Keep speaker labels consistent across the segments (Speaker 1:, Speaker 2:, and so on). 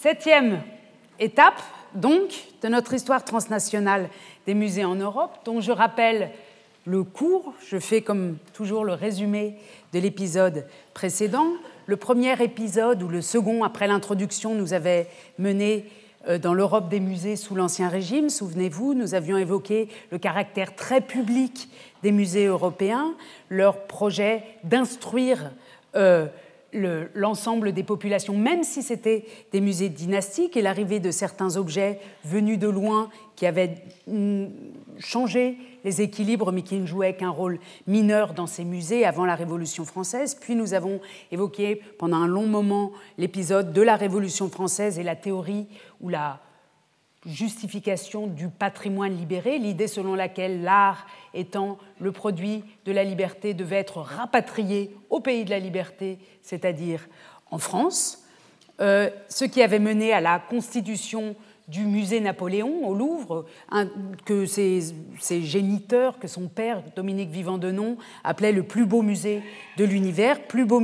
Speaker 1: Septième étape, donc, de notre histoire transnationale des musées en Europe, dont je rappelle le cours. Je fais comme toujours le résumé de l'épisode précédent. Le premier épisode, ou le second après l'introduction, nous avait mené dans l'Europe des musées sous l'Ancien Régime. Souvenez-vous, nous avions évoqué le caractère très public des musées européens, leur projet d'instruire l'ensemble des populations, même si c'était des musées dynastiques, et l'arrivée de certains objets venus de loin qui avaient changé les équilibres, mais qui ne jouaient qu'un rôle mineur dans ces musées avant la Révolution française. Puis nous avons évoqué pendant un long moment l'épisode de la Révolution française et la théorie ou la justification du patrimoine libéré, l'idée selon laquelle l'art étant le produit de la liberté devait être rapatrié au pays de la liberté, c'est-à-dire en France, ce qui avait mené à la constitution du musée Napoléon au Louvre, que ses géniteurs, que son père, Dominique Vivant-Denon, appelait le plus beau musée de l'univers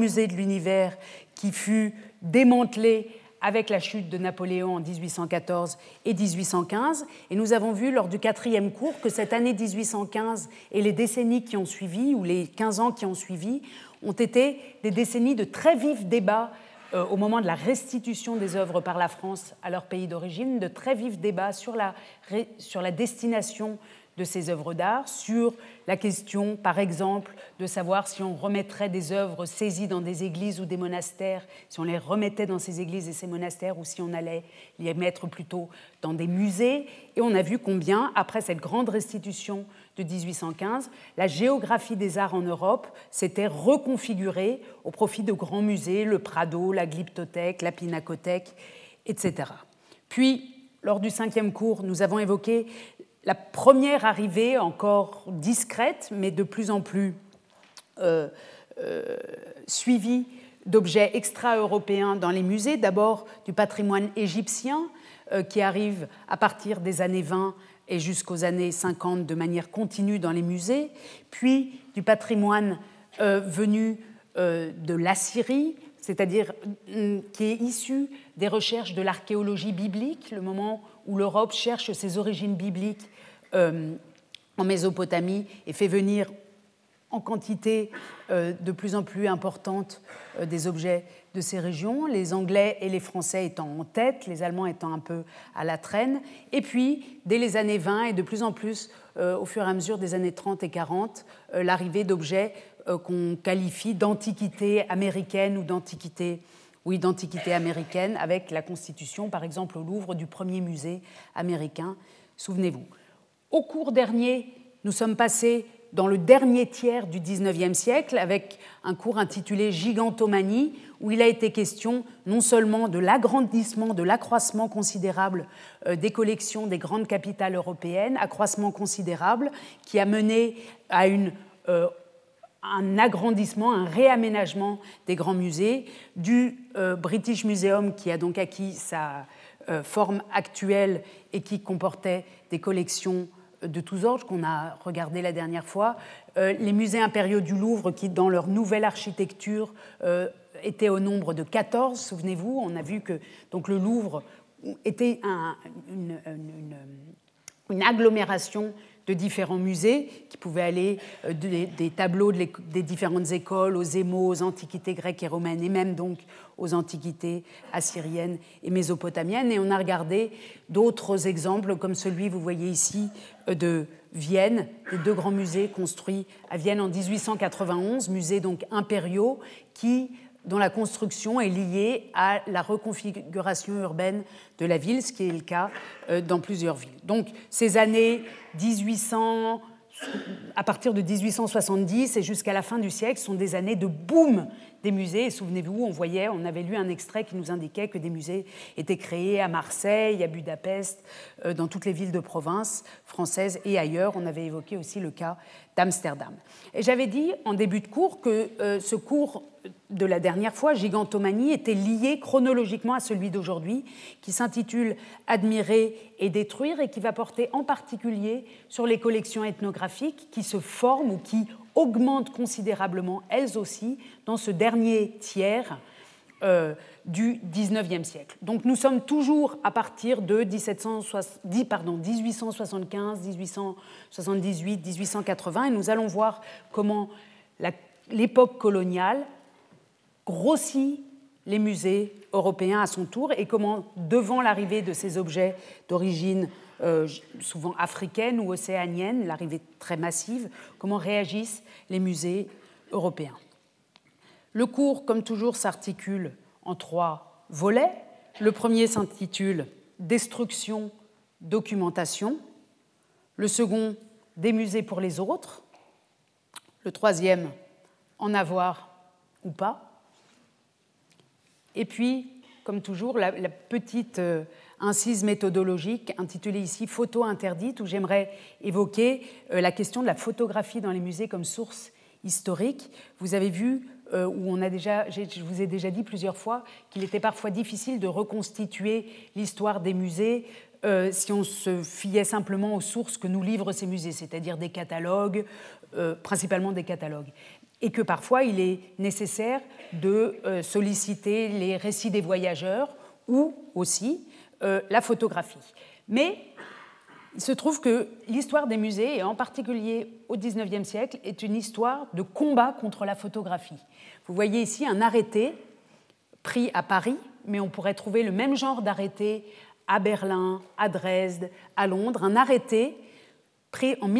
Speaker 1: qui fut démantelé avec la chute de Napoléon en 1814 et 1815. Et nous avons vu lors du 4e cours que cette année 1815 et les décennies qui ont suivi, ou les 15 ans qui ont suivi, ont été des décennies de très vifs débats au moment de la restitution des œuvres par la France à leur pays d'origine, de très vifs débats sur la destination de ces œuvres d'art, sur la question, par exemple, de savoir si on remettrait des œuvres saisies dans des églises ou des monastères, si on les remettait dans ces églises et ces monastères, ou si on allait les mettre plutôt dans des musées. Et on a vu combien, après cette grande restitution de 1815, la géographie des arts en Europe s'était reconfigurée au profit de grands musées, le Prado, la Glyptothèque, la Pinacothèque, etc. Puis, lors du 5e cours, nous avons évoqué la première arrivée, encore discrète, mais de plus en plus suivie, d'objets extra-européens dans les musées. D'abord du patrimoine égyptien, qui arrive à partir des années 20 et jusqu'aux années 50 de manière continue dans les musées, puis du patrimoine venu de l'Assyrie, c'est-à-dire qui est issu des recherches de l'archéologie biblique, le moment où l'Europe cherche ses origines bibliques en Mésopotamie et fait venir en quantité de plus en plus importante des objets de ces régions, les Anglais et les Français étant en tête, les Allemands étant un peu à la traîne. Et puis, dès les années 20 et de plus en plus au fur et à mesure des années 30 et 40, l'arrivée d'objets qu'on qualifie d'antiquité américaine ou d'antiquité américaine, avec la constitution, par exemple, au Louvre, du premier musée américain. Souvenez-vous. Au cours dernier, nous sommes passés dans le dernier tiers du XIXe siècle avec un cours intitulé « Gigantomanie », où il a été question non seulement de l'agrandissement, de l'accroissement considérable des collections des grandes capitales européennes, accroissement considérable qui a mené à un agrandissement, un réaménagement des grands musées, du British Museum qui a donc acquis sa forme actuelle et qui comportait des collections de tous ordres qu'on a regardé la dernière fois, les musées impériaux du Louvre qui, dans leur nouvelle architecture, étaient au nombre de 14, souvenez-vous, on a vu que donc, le Louvre était une agglomération de différents musées qui pouvaient aller des tableaux des différentes écoles aux émaux, aux antiquités grecques et romaines et même donc aux antiquités assyriennes et mésopotamiennes. Et on a regardé d'autres exemples comme celui, vous voyez ici, de Vienne, les deux grands musées construits à Vienne en 1891, musées donc impériaux dont la construction est liée à la reconfiguration urbaine de la ville, ce qui est le cas dans plusieurs villes. Donc ces années 1800, à partir de 1870 et jusqu'à la fin du siècle, sont des années de boom des musées. Et souvenez-vous, on avait lu un extrait qui nous indiquait que des musées étaient créés à Marseille, à Budapest, dans toutes les villes de province françaises et ailleurs. On avait évoqué aussi le cas d'Amsterdam. Et j'avais dit en début de cours que ce cours de la dernière fois, Gigantomanie, était lié chronologiquement à celui d'aujourd'hui, qui s'intitule « Admirer et détruire » et qui va porter en particulier sur les collections ethnographiques qui se forment ou qui augmentent considérablement, elles aussi, dans ce dernier tiers du XIXe siècle. Donc nous sommes toujours à partir de 1875, 1878, 1880, et nous allons voir comment l'époque coloniale grossit les musées européens à son tour et comment, devant l'arrivée de ces objets d'origine souvent africaine ou océanienne, l'arrivée très massive, comment réagissent les musées européens. Le cours, comme toujours, s'articule en 3 volets. Le premier s'intitule « Destruction, documentation ». Le second « Des musées pour les autres ». Le troisième « En avoir ou pas ». Et puis, comme toujours, la petite incise méthodologique intitulée ici « Photo interdite » où j'aimerais évoquer la question de la photographie dans les musées comme source historique. Vous avez vu, je vous ai déjà dit plusieurs fois qu'il était parfois difficile de reconstituer l'histoire des musées si on se fiait simplement aux sources que nous livrent ces musées, c'est-à-dire des catalogues, principalement des catalogues. Et que parfois il est nécessaire de solliciter les récits des voyageurs ou aussi la photographie. Mais il se trouve que l'histoire des musées, et en particulier au XIXe siècle, est une histoire de combat contre la photographie. Vous voyez ici un arrêté pris à Paris, mais on pourrait trouver le même genre d'arrêté à Berlin, à Dresde, à Londres, un arrêté pris en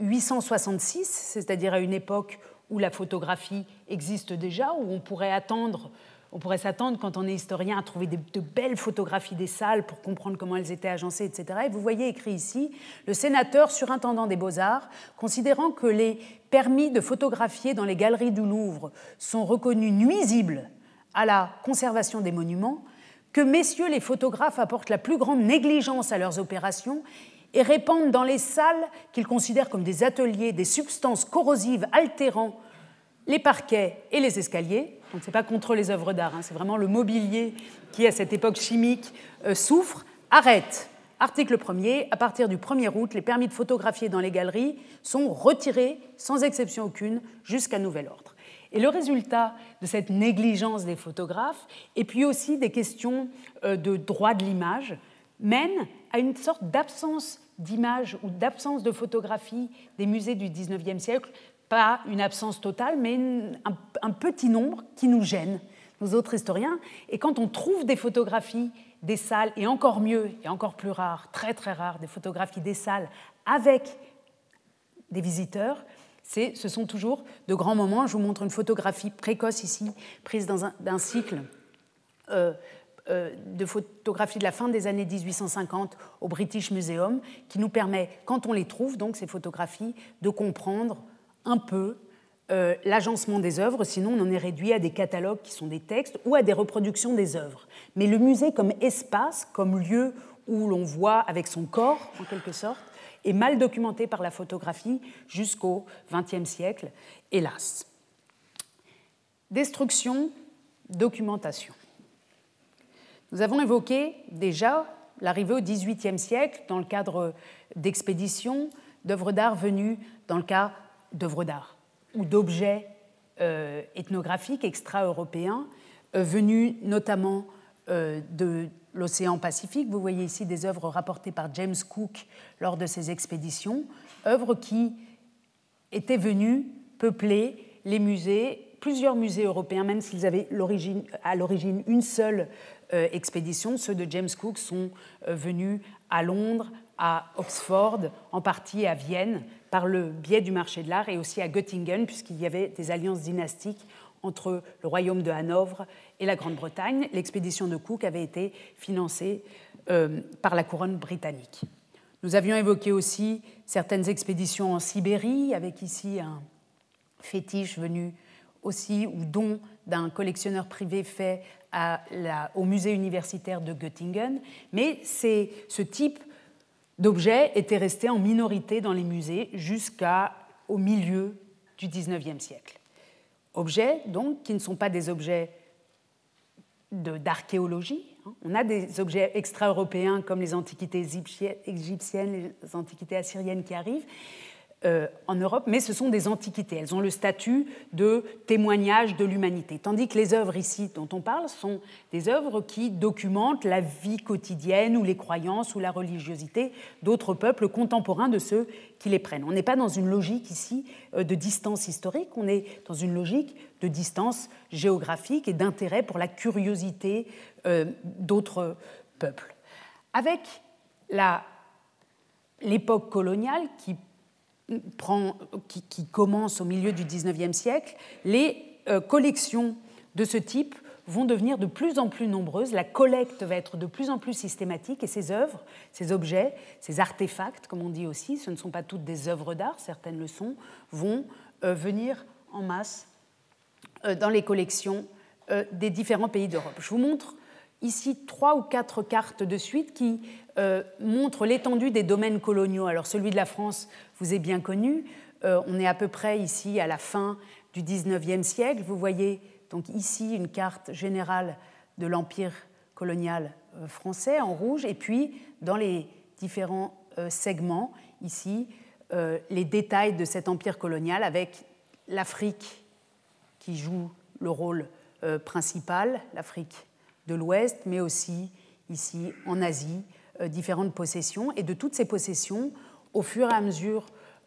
Speaker 1: 1866, c'est-à-dire à une époque où la photographie existe déjà, où on pourrait s'attendre, quand on est historien, à trouver de belles photographies des salles pour comprendre comment elles étaient agencées, etc. Et vous voyez écrit ici, le sénateur surintendant des Beaux-Arts, considérant que les permis de photographier dans les galeries du Louvre sont reconnus nuisibles à la conservation des monuments, que messieurs les photographes apportent la plus grande négligence à leurs opérations et répandent dans les salles qu'ils considèrent comme des ateliers des substances corrosives altérant les parquets et les escaliers. Donc ce n'est pas contre les œuvres d'art, c'est vraiment le mobilier qui, à cette époque chimique, souffre. Arrête. Article 1er. À partir du 1er août, les permis de photographier dans les galeries sont retirés, sans exception aucune, jusqu'à nouvel ordre. Et le résultat de cette négligence des photographes, et puis aussi des questions de droit de l'image, mène à une sorte d'absence d'image ou d'absence de photographie des musées du XIXe siècle, pas une absence totale, mais un petit nombre qui nous gêne, nous autres historiens. Et quand on trouve des photographies des salles, et encore mieux, et encore plus rare, très très rare, des photographies des salles avec des visiteurs, ce sont toujours de grands moments. Je vous montre une photographie précoce ici, prise dans un cycle de photographies de la fin des années 1850 au British Museum, qui nous permet, quand on les trouve, donc ces photographies, de comprendre un peu l'agencement des œuvres, sinon on en est réduit à des catalogues qui sont des textes ou à des reproductions des œuvres. Mais le musée comme espace, comme lieu où l'on voit avec son corps, en quelque sorte, est mal documenté par la photographie jusqu'au XXe siècle, hélas. Destruction, documentation. Nous avons évoqué déjà l'arrivée au XVIIIe siècle dans le cadre d'expéditions d'œuvres d'art venues dans le cas d'œuvres d'art ou d'objets ethnographiques extra-européens venus notamment de l'océan Pacifique. Vous voyez ici des œuvres rapportées par James Cook lors de ses expéditions, œuvres qui étaient venues peupler les musées, plusieurs musées européens, même s'ils avaient à l'origine une seule expédition. Ceux de James Cook sont venus à Londres, à Oxford, en partie à Vienne, par le biais du marché de l'art, et aussi à Göttingen, puisqu'il y avait des alliances dynastiques entre le royaume de Hanovre et la Grande-Bretagne. L'expédition de Cook avait été financée par la couronne britannique. Nous avions évoqué aussi certaines expéditions en Sibérie, avec ici un fétiche venu aussi ou don d'un collectionneur privé fait au musée universitaire de Göttingen. Mais ce type d'objets était resté en minorité dans les musées jusqu'au milieu du XIXe siècle. Objets, donc, qui ne sont pas des objets d'archéologie. On a des objets extra-européens comme les antiquités égyptiennes, les antiquités assyriennes qui arrivent, en Europe, mais ce sont des antiquités. Elles ont le statut de témoignage de l'humanité. Tandis que les œuvres ici dont on parle sont des œuvres qui documentent la vie quotidienne ou les croyances ou la religiosité d'autres peuples contemporains de ceux qui les prennent. On n'est pas dans une logique ici de distance historique, on est dans une logique de distance géographique et d'intérêt pour la curiosité d'autres peuples. Avec l'époque coloniale qui commence au milieu du XIXe siècle, les collections de ce type vont devenir de plus en plus nombreuses, la collecte va être de plus en plus systématique et ces œuvres, ces objets, ces artefacts, comme on dit aussi, ce ne sont pas toutes des œuvres d'art, certaines le sont, vont venir en masse dans les collections des différents pays d'Europe. Je vous montre ici 3 ou 4 cartes de suite qui montrent l'étendue des domaines coloniaux. Alors celui de la France vous est bien connu. On est à peu près ici à la fin du XIXe siècle. Vous voyez donc ici une carte générale de l'empire colonial français en rouge et puis dans les différents segments ici les détails de cet empire colonial avec l'Afrique qui joue le rôle principal, l'Afrique de l'Ouest, mais aussi ici en Asie, différentes possessions. Et de toutes ces possessions, au fur et à mesure,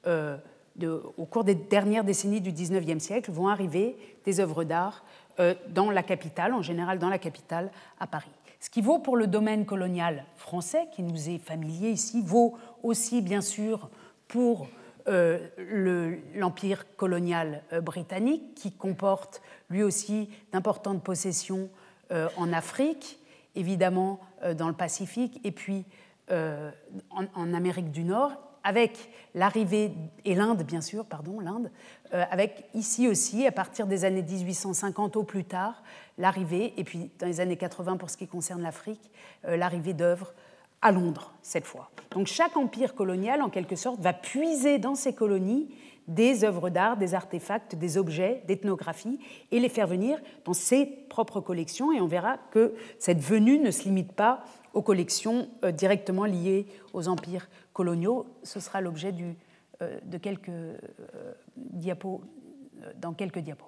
Speaker 1: au cours des dernières décennies du XIXe siècle, vont arriver des œuvres d'art dans la capitale, en général dans la capitale, à Paris. Ce qui vaut pour le domaine colonial français, qui nous est familier ici, vaut aussi bien sûr pour l'empire colonial britannique, qui comporte lui aussi d'importantes possessions en Afrique, évidemment dans le Pacifique, et puis en Amérique du Nord, avec l'arrivée, et l'Inde bien sûr, avec ici aussi, à partir des années 1850 au plus tard, l'arrivée, et puis dans les années 80 pour ce qui concerne l'Afrique, l'arrivée d'œuvres à Londres, cette fois. Donc chaque empire colonial, en quelque sorte, va puiser dans ses colonies des œuvres d'art, des artefacts, des objets, d'ethnographie, et les faire venir dans ses propres collections. Et on verra que cette venue ne se limite pas aux collections directement liées aux empires coloniaux. Ce sera l'objet de quelques diapos, dans quelques diapos.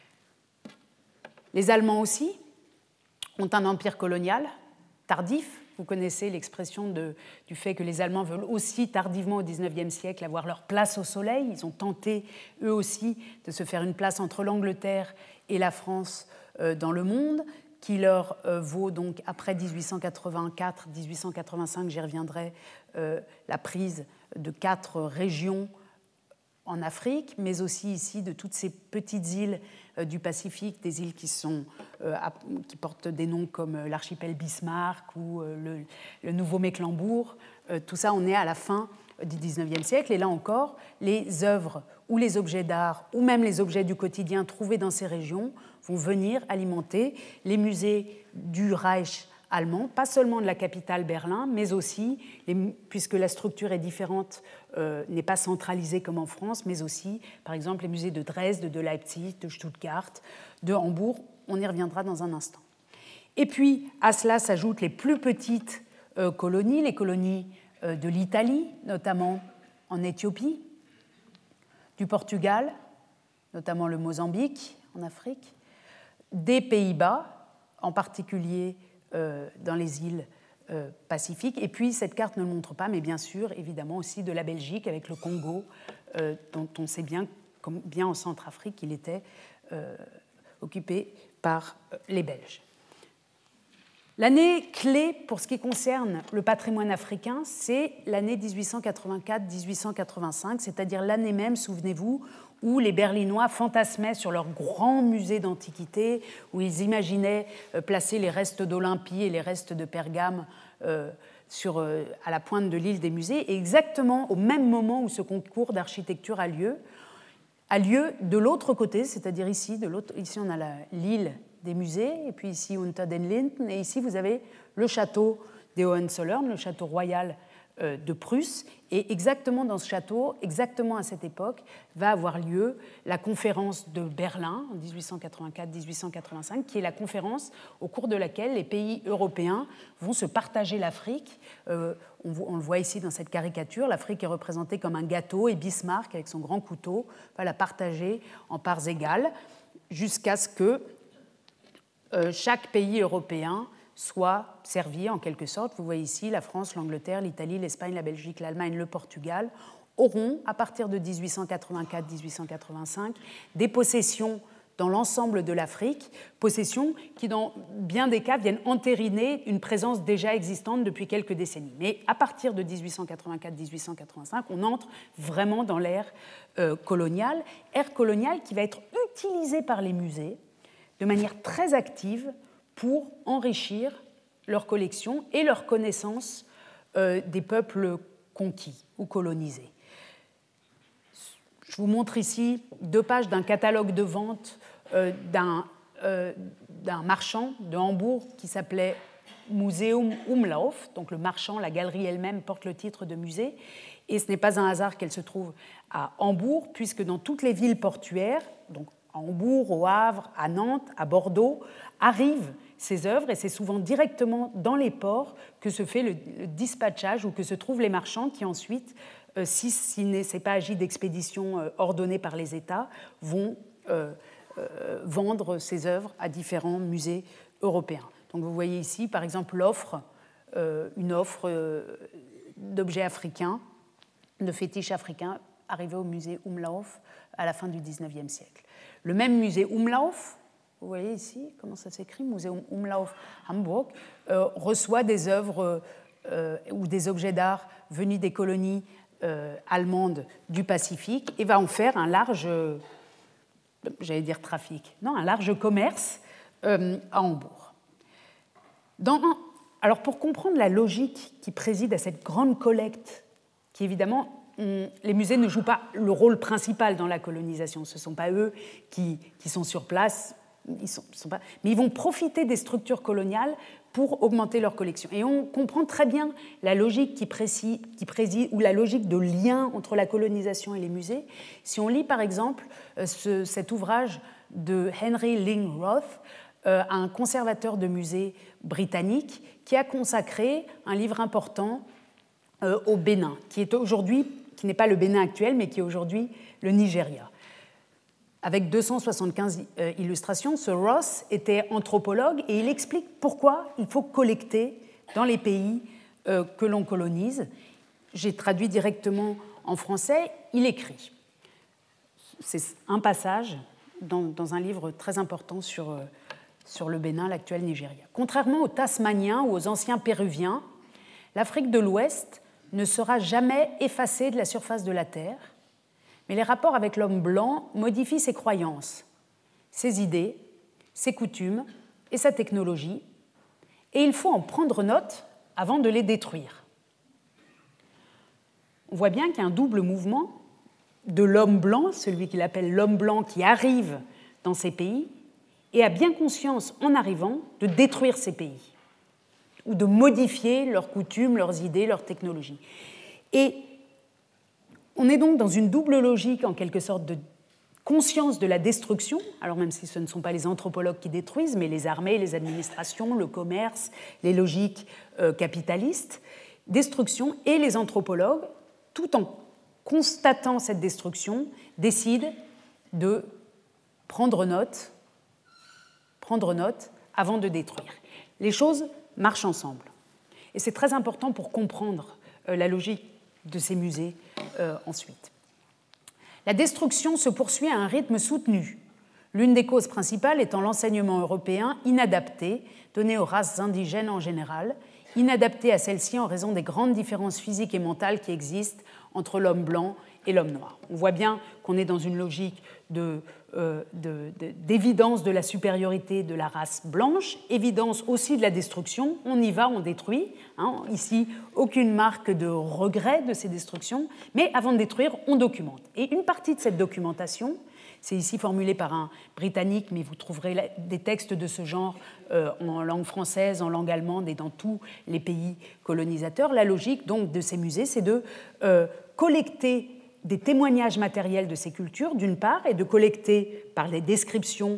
Speaker 1: Les Allemands aussi ont un empire colonial tardif. Vous connaissez l'expression du fait que les Allemands veulent aussi tardivement au XIXe siècle avoir leur place au soleil. Ils ont tenté, eux aussi, de se faire une place entre l'Angleterre et la France dans le monde, qui leur vaut donc, après 1884-1885, j'y reviendrai, la prise de 4 régions en Afrique, mais aussi ici de toutes ces petites îles du Pacifique, des îles qui portent des noms comme l'archipel Bismarck ou le Nouveau-Mecklembourg. Tout ça, on est à la fin du XIXe siècle. Et là encore, les œuvres ou les objets d'art ou même les objets du quotidien trouvés dans ces régions vont venir alimenter les musées du Reich allemand, pas seulement de la capitale Berlin, mais aussi, puisque la structure est différente, n'est pas centralisée comme en France, mais aussi, par exemple, les musées de Dresde, de Leipzig, de Stuttgart, de Hambourg. On y reviendra dans un instant. Et puis, à cela s'ajoutent les plus petites colonies, les colonies de l'Italie, notamment en Éthiopie, du Portugal, notamment le Mozambique, en Afrique, des Pays-Bas, en particulier dans les îles Pacifiques. Et puis, cette carte ne le montre pas, mais bien sûr, évidemment, aussi de la Belgique, avec le Congo, dont on sait bien, comme bien en Centrafrique, qu'il était occupé par les Belges. L'année clé pour ce qui concerne le patrimoine africain, c'est l'année 1884-1885, c'est-à-dire l'année même, souvenez-vous, où les Berlinois fantasmaient sur leur grand musée d'antiquité, où ils imaginaient placer les restes d'Olympie et les restes de Pergame à la pointe de l'île des musées. Et exactement au même moment où ce concours d'architecture a lieu de l'autre côté, c'est-à-dire ici on a l'île des musées, et puis ici Unter den Linden, et ici vous avez le château des Hohenzollern, le château royal de Prusse. Et exactement dans ce château, exactement à cette époque, va avoir lieu la conférence de Berlin en 1884-1885, qui est la conférence au cours de laquelle les pays européens vont se partager l'Afrique. On le voit ici dans cette caricature, l'Afrique est représentée comme un gâteau et Bismarck, avec son grand couteau, va la partager en parts égales jusqu'à ce que chaque pays européen soit servi en quelque sorte. Vous voyez ici la France, l'Angleterre, l'Italie, l'Espagne, la Belgique, l'Allemagne, le Portugal auront, à partir de 1884-1885, des possessions dans l'ensemble de l'Afrique, possessions qui, dans bien des cas, viennent entériner une présence déjà existante depuis quelques décennies. Mais à partir de 1884-1885, on entre vraiment dans l'ère coloniale qui va être utilisée par les musées de manière très active pour enrichir leur collection et leur connaissance des peuples conquis ou colonisés. Je vous montre ici 2 pages d'un catalogue de vente d'un marchand de Hambourg qui s'appelait Museum Umlauf, donc le marchand, la galerie elle-même porte le titre de musée, et ce n'est pas un hasard qu'elle se trouve à Hambourg, puisque dans toutes les villes portuaires, donc à Hambourg, au Havre, à Nantes, à Bordeaux, arrivent ces œuvres, et c'est souvent directement dans les ports que se fait le dispatchage ou que se trouvent les marchands qui ensuite, s'il ne s'est pas agi d'expéditions ordonnées par les États, vont vendre ces œuvres à différents musées européens. Donc vous voyez ici, par exemple, une offre d'objets africains, de fétiches africains, arrivés au musée Umlauf à la fin du XIXe siècle. Le même musée Umlauf, vous voyez ici comment ça s'écrit, Museum Umlauf Hamburg, reçoit des œuvres ou des objets d'art venus des colonies allemandes du Pacifique et va en faire un large, j'allais dire trafic, non, un large commerce à Hambourg. Alors pour comprendre la logique qui préside à cette grande collecte, qui évidemment, les musées ne jouent pas le rôle principal dans la colonisation, ce ne sont pas eux qui sont sur place, mais ils vont profiter des structures coloniales pour augmenter leur collection. Et on comprend très bien la logique qui préside ou la logique de lien entre la colonisation et les musées. Si on lit par exemple cet ouvrage de Henry Ling Roth, un conservateur de musées britannique, qui a consacré un livre important au Bénin, qui n'est pas le Bénin actuel, mais qui est aujourd'hui le Nigeria. Avec 275 illustrations, ce Ross était anthropologue et il explique pourquoi il faut collecter dans les pays que l'on colonise. J'ai traduit directement en français. Il écrit. C'est un passage dans un livre très important sur le Bénin, l'actuel Nigeria. Contrairement aux Tasmaniens ou aux anciens Péruviens, l'Afrique de l'Ouest ne sera jamais effacée de la surface de la Terre, mais les rapports avec l'homme blanc modifient ses croyances, ses idées, ses coutumes et sa technologie, et il faut en prendre note avant de les détruire. On voit bien qu'il y a un double mouvement de l'homme blanc, celui qu'il appelle l'homme blanc qui arrive dans ces pays, et a bien conscience, en arrivant, de détruire ces pays, ou de modifier leurs coutumes, leurs idées, leurs technologies. Et on est donc dans une double logique, en quelque sorte, de conscience de la destruction, alors même si ce ne sont pas les anthropologues qui détruisent, mais les armées, les administrations, le commerce, les logiques capitalistes, destruction, et les anthropologues, tout en constatant cette destruction, décident de prendre note avant de détruire. Les choses marchent ensemble. Et c'est très important pour comprendre la logique de ces musées ensuite. La destruction se poursuit à un rythme soutenu, l'une des causes principales étant l'enseignement européen inadapté donné aux races indigènes en général, inadapté à celles-ci en raison des grandes différences physiques et mentales qui existent entre l'homme blanc et l'homme noir. On voit bien qu'on est dans une logique d'évidence de la supériorité de la race blanche, évidence aussi de la destruction. On y va, on détruit. Ici, aucune marque de regret de ces destructions, mais avant de détruire, on documente. Et une partie de cette documentation, c'est ici formulé par un Britannique, mais vous trouverez des textes de ce genre en langue française, en langue allemande et dans tous les pays colonisateurs. La logique donc de ces musées, c'est de collecter des témoignages matériels de ces cultures, d'une part, et de collecter par les descriptions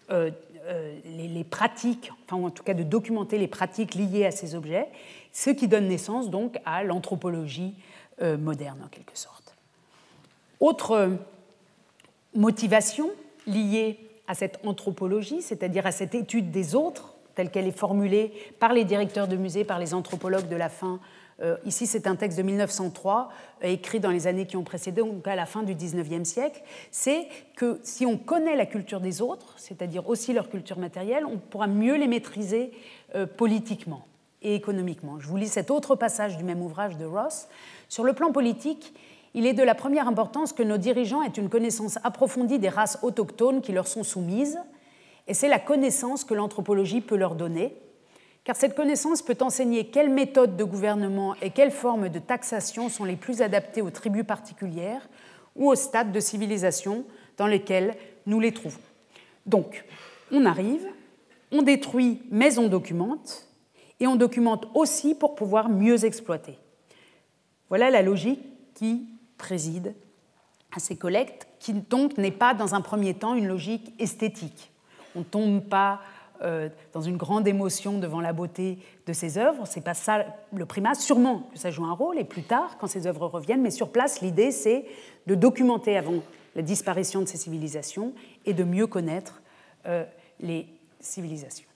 Speaker 1: les pratiques, enfin en tout cas de documenter les pratiques liées à ces objets, ce qui donne naissance donc à l'anthropologie moderne en quelque sorte. Autre motivation liée à cette anthropologie, c'est-à-dire à cette étude des autres, telle qu'elle est formulée par les directeurs de musées, par les anthropologues de la fin. Ici, c'est un texte de 1903, écrit dans les années qui ont précédé, donc à la fin du XIXe siècle. C'est que si on connaît la culture des autres, c'est-à-dire aussi leur culture matérielle, on pourra mieux les maîtriser politiquement et économiquement. Je vous lis cet autre passage du même ouvrage de Ross. Sur le plan politique, il est de la première importance que nos dirigeants aient une connaissance approfondie des races autochtones qui leur sont soumises, et c'est la connaissance que l'anthropologie peut leur donner, car cette connaissance peut enseigner quelles méthodes de gouvernement et quelles formes de taxation sont les plus adaptées aux tribus particulières ou aux stades de civilisation dans lesquels nous les trouvons. Donc, on arrive, on détruit, mais on documente, et on documente aussi pour pouvoir mieux exploiter. Voilà la logique qui préside à ces collectes, qui donc n'est pas dans un premier temps une logique esthétique. On ne tombe pas dans une grande émotion devant la beauté de ces œuvres, c'est pas ça le primat, sûrement que ça joue un rôle, et plus tard, quand ces œuvres reviennent, mais sur place, l'idée c'est de documenter avant la disparition de ces civilisations et de mieux connaître les civilisations.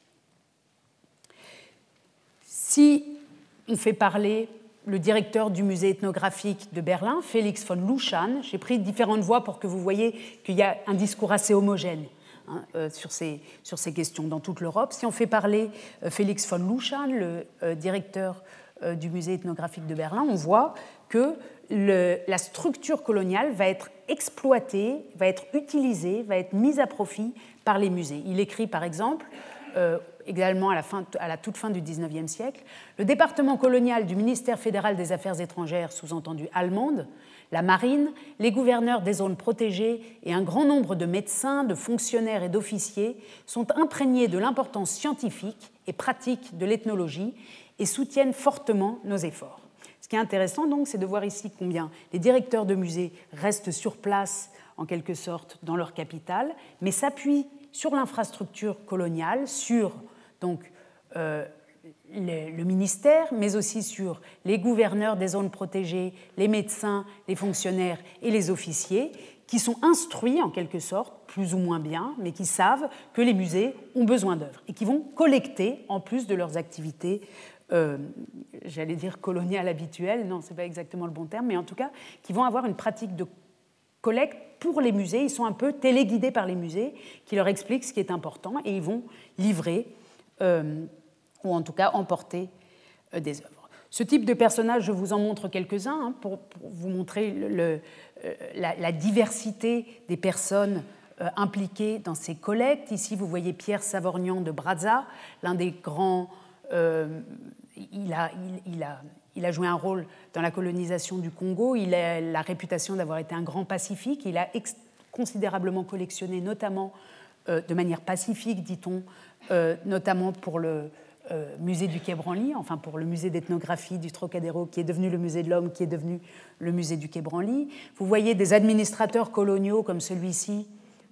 Speaker 1: Si on fait parler le directeur du musée ethnographique de Berlin, Felix von Luschan, j'ai pris différentes voix pour que vous voyez qu'il y a un discours assez homogène sur ces questions dans toute l'Europe. Si on fait parler Felix von Luschan, le directeur du musée ethnographique de Berlin, on voit que la structure coloniale va être exploitée, va être utilisée, va être mise à profit par les musées. Il écrit par exemple, également à la toute fin du XIXe siècle, le département colonial du ministère fédéral des Affaires étrangères, sous-entendu allemande, la marine, les gouverneurs des zones protégées et un grand nombre de médecins, de fonctionnaires et d'officiers sont imprégnés de l'importance scientifique et pratique de l'ethnologie et soutiennent fortement nos efforts. Ce qui est intéressant donc, c'est de voir ici combien les directeurs de musées restent sur place, en quelque sorte, dans leur capitale, mais s'appuient sur l'infrastructure coloniale, sur donc, le ministère, mais aussi sur les gouverneurs des zones protégées, les médecins, les fonctionnaires et les officiers, qui sont instruits en quelque sorte, plus ou moins bien, mais qui savent que les musées ont besoin d'œuvres et qui vont collecter, en plus de leurs activités, j'allais dire coloniales habituelles, non, ce n'est pas exactement le bon terme, mais en tout cas, qui vont avoir une pratique de collecte pour les musées. Ils sont un peu téléguidés par les musées qui leur expliquent ce qui est important et ils vont livrer ou en tout cas emporter des œuvres. Ce type de personnage, je vous en montre quelques-uns pour vous montrer la diversité des personnes impliquées dans ces collectes. Ici, vous voyez Pierre Savorgnan de Brazza, l'un des grands... Il a joué un rôle dans la colonisation du Congo. Il a la réputation d'avoir été un grand pacifique. Il a considérablement collectionné, notamment de manière pacifique, dit-on, notamment pour le musée du Quai Branly, enfin pour le musée d'ethnographie du Trocadéro, qui est devenu le musée de l'Homme, qui est devenu le musée du Quai Branly. Vous voyez des administrateurs coloniaux comme celui-ci,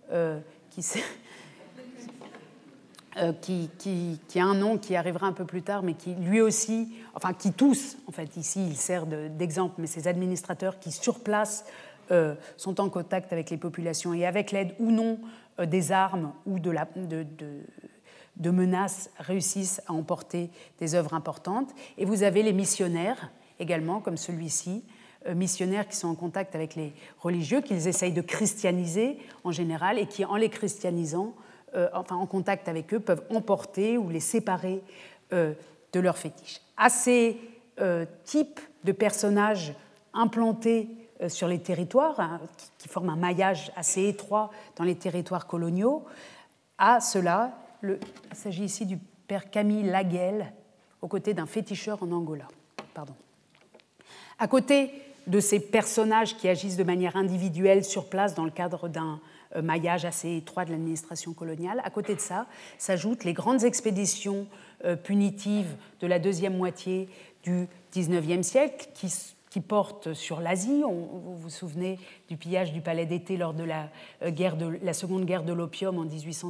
Speaker 1: qui a un nom qui arrivera un peu plus tard, mais qui lui aussi, enfin qui tous, en fait, ici il sert d'exemple, mais ces administrateurs qui sur place sont en contact avec les populations et avec l'aide ou non des armes ou de menaces réussissent à emporter des œuvres importantes. Et vous avez les missionnaires également, comme celui-ci, missionnaires qui sont en contact avec les religieux, qu'ils essayent de christianiser en général et qui, en les christianisant, en contact avec eux, peuvent emporter ou les séparer de leurs fétiches. À ces types de personnages implantés sur les territoires, hein, qui forment un maillage assez étroit dans les territoires coloniaux. À cela, il s'agit ici du père Camille Laguel, aux côtés d'un féticheur en Angola. Pardon. À côté de ces personnages qui agissent de manière individuelle sur place dans le cadre d'un maillage assez étroit de l'administration coloniale, à côté de ça s'ajoutent les grandes expéditions punitives de la deuxième moitié du XIXe siècle qui portent sur l'Asie. Vous vous souvenez du pillage du palais d'été lors de la Seconde Guerre de l'opium en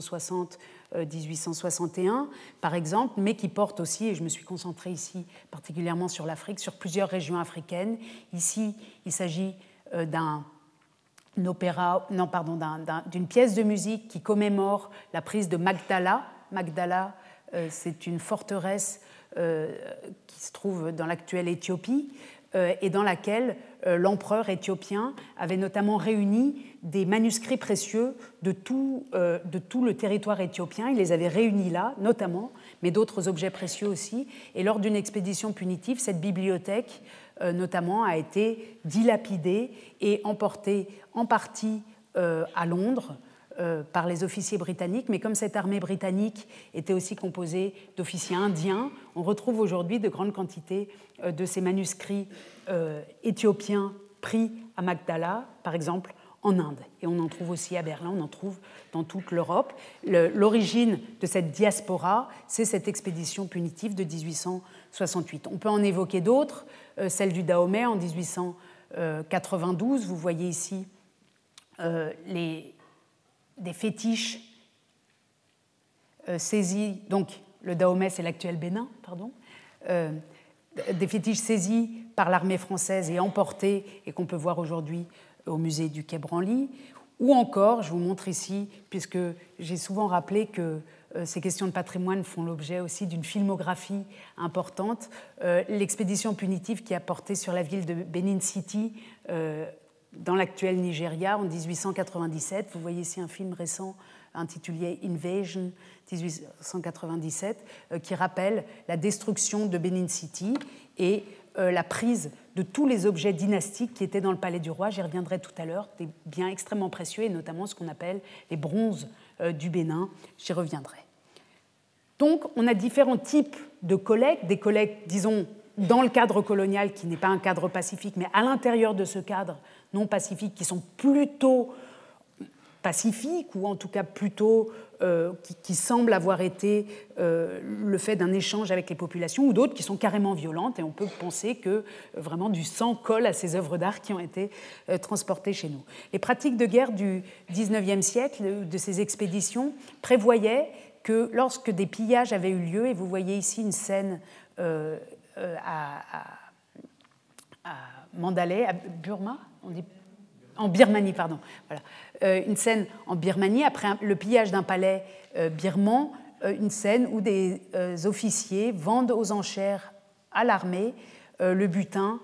Speaker 1: 1860-1861, par exemple, mais qui portent aussi, et je me suis concentrée ici particulièrement sur l'Afrique, sur plusieurs régions africaines. Ici, il s'agit d'une pièce de musique qui commémore la prise de Magdala. Magdala, c'est une forteresse qui se trouve dans l'actuelle Éthiopie, et dans laquelle l'empereur éthiopien avait notamment réuni des manuscrits précieux de tout le territoire éthiopien. Il les avait réunis là, notamment, mais d'autres objets précieux aussi. Et lors d'une expédition punitive, cette bibliothèque, notamment, a été dilapidée et emportée en partie à Londres par les officiers britanniques, mais comme cette armée britannique était aussi composée d'officiers indiens, on retrouve aujourd'hui de grandes quantités de ces manuscrits éthiopiens pris à Magdala, par exemple en Inde. Et on en trouve aussi à Berlin, on en trouve dans toute l'Europe. L'origine de cette diaspora, c'est cette expédition punitive de 1868. On peut en évoquer d'autres, celle du Dahomey en 1892. Vous voyez ici des fétiches saisis, donc le Dahomey c'est l'actuel Bénin, pardon, des fétiches saisis par l'armée française et emportés, et qu'on peut voir aujourd'hui au musée du Quai Branly, ou encore, je vous montre ici, puisque j'ai souvent rappelé que ces questions de patrimoine font l'objet aussi d'une filmographie importante, l'expédition punitive qui a porté sur la ville de Benin City, dans l'actuel Nigeria en 1897. Vous voyez ici un film récent intitulé Invasion 1897 qui rappelle la destruction de Benin City et la prise de tous les objets dynastiques qui étaient dans le palais du roi. J'y reviendrai tout à l'heure, des biens extrêmement précieux et notamment ce qu'on appelle les bronzes du Bénin. J'y reviendrai. Donc on a différents types de collectes, des collectes, disons, dans le cadre colonial qui n'est pas un cadre pacifique, mais à l'intérieur de ce cadre non pacifique qui sont plutôt pacifiques ou en tout cas plutôt qui semblent avoir été le fait d'un échange avec les populations ou d'autres qui sont carrément violentes et on peut penser que vraiment du sang colle à ces œuvres d'art qui ont été transportées chez nous. Les pratiques de guerre du XIXe siècle, de ces expéditions, prévoyaient que lorsque des pillages avaient eu lieu, et vous voyez ici une scène à Mandalay, à Burma, on dit, en Birmanie, pardon. Voilà. Une scène en Birmanie, après le pillage d'un palais birman, une scène où des officiers vendent aux enchères à l'armée le butin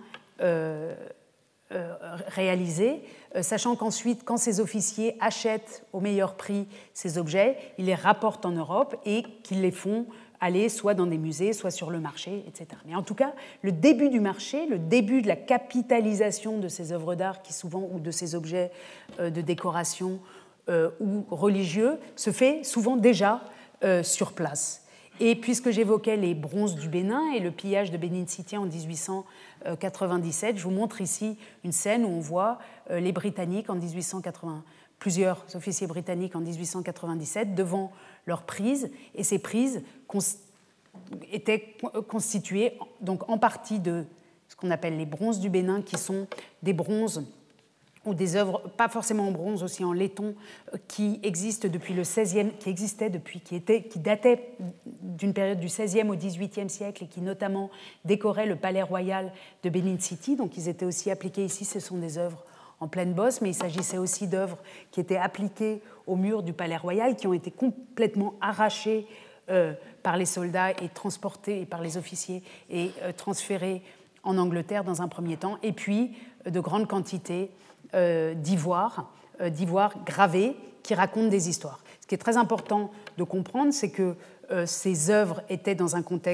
Speaker 1: réalisé, sachant qu'ensuite, quand ces officiers achètent au meilleur prix ces objets, ils les rapportent en Europe et qu'ils les font aller soit dans des musées, soit sur le marché, etc. Mais en tout cas, le début du marché, le début de la capitalisation de ces œuvres d'art qui souvent, ou de ces objets de décoration ou religieux, se fait souvent déjà sur place. Et puisque j'évoquais les bronzes du Bénin et le pillage de Benin City en 1897, je vous montre ici une scène où on voit les Britanniques en 1880, plusieurs officiers britanniques en 1897 devant leurs prises, et ces prises étaient constituées donc en partie de ce qu'on appelle les bronzes du Bénin, qui sont des bronzes ou des œuvres, pas forcément en bronze, aussi en laiton, qui existent depuis le XVIe, qui dataient d'une période du XVIe au XVIIIe siècle et qui notamment décoraient le palais royal de Benin City. Donc ils étaient aussi appliqués ici, ce sont des œuvres en pleine bosse, mais il s'agissait aussi d'œuvres qui étaient appliquées au mur du palais royal, qui ont été complètement arrachées par les soldats et transportées par les officiers et transférées en Angleterre dans un premier temps, et puis de grandes quantités d'ivoire gravé qui racontent des histoires. Ce qui est très important de comprendre, c'est que ces œuvres étaient dans un contexte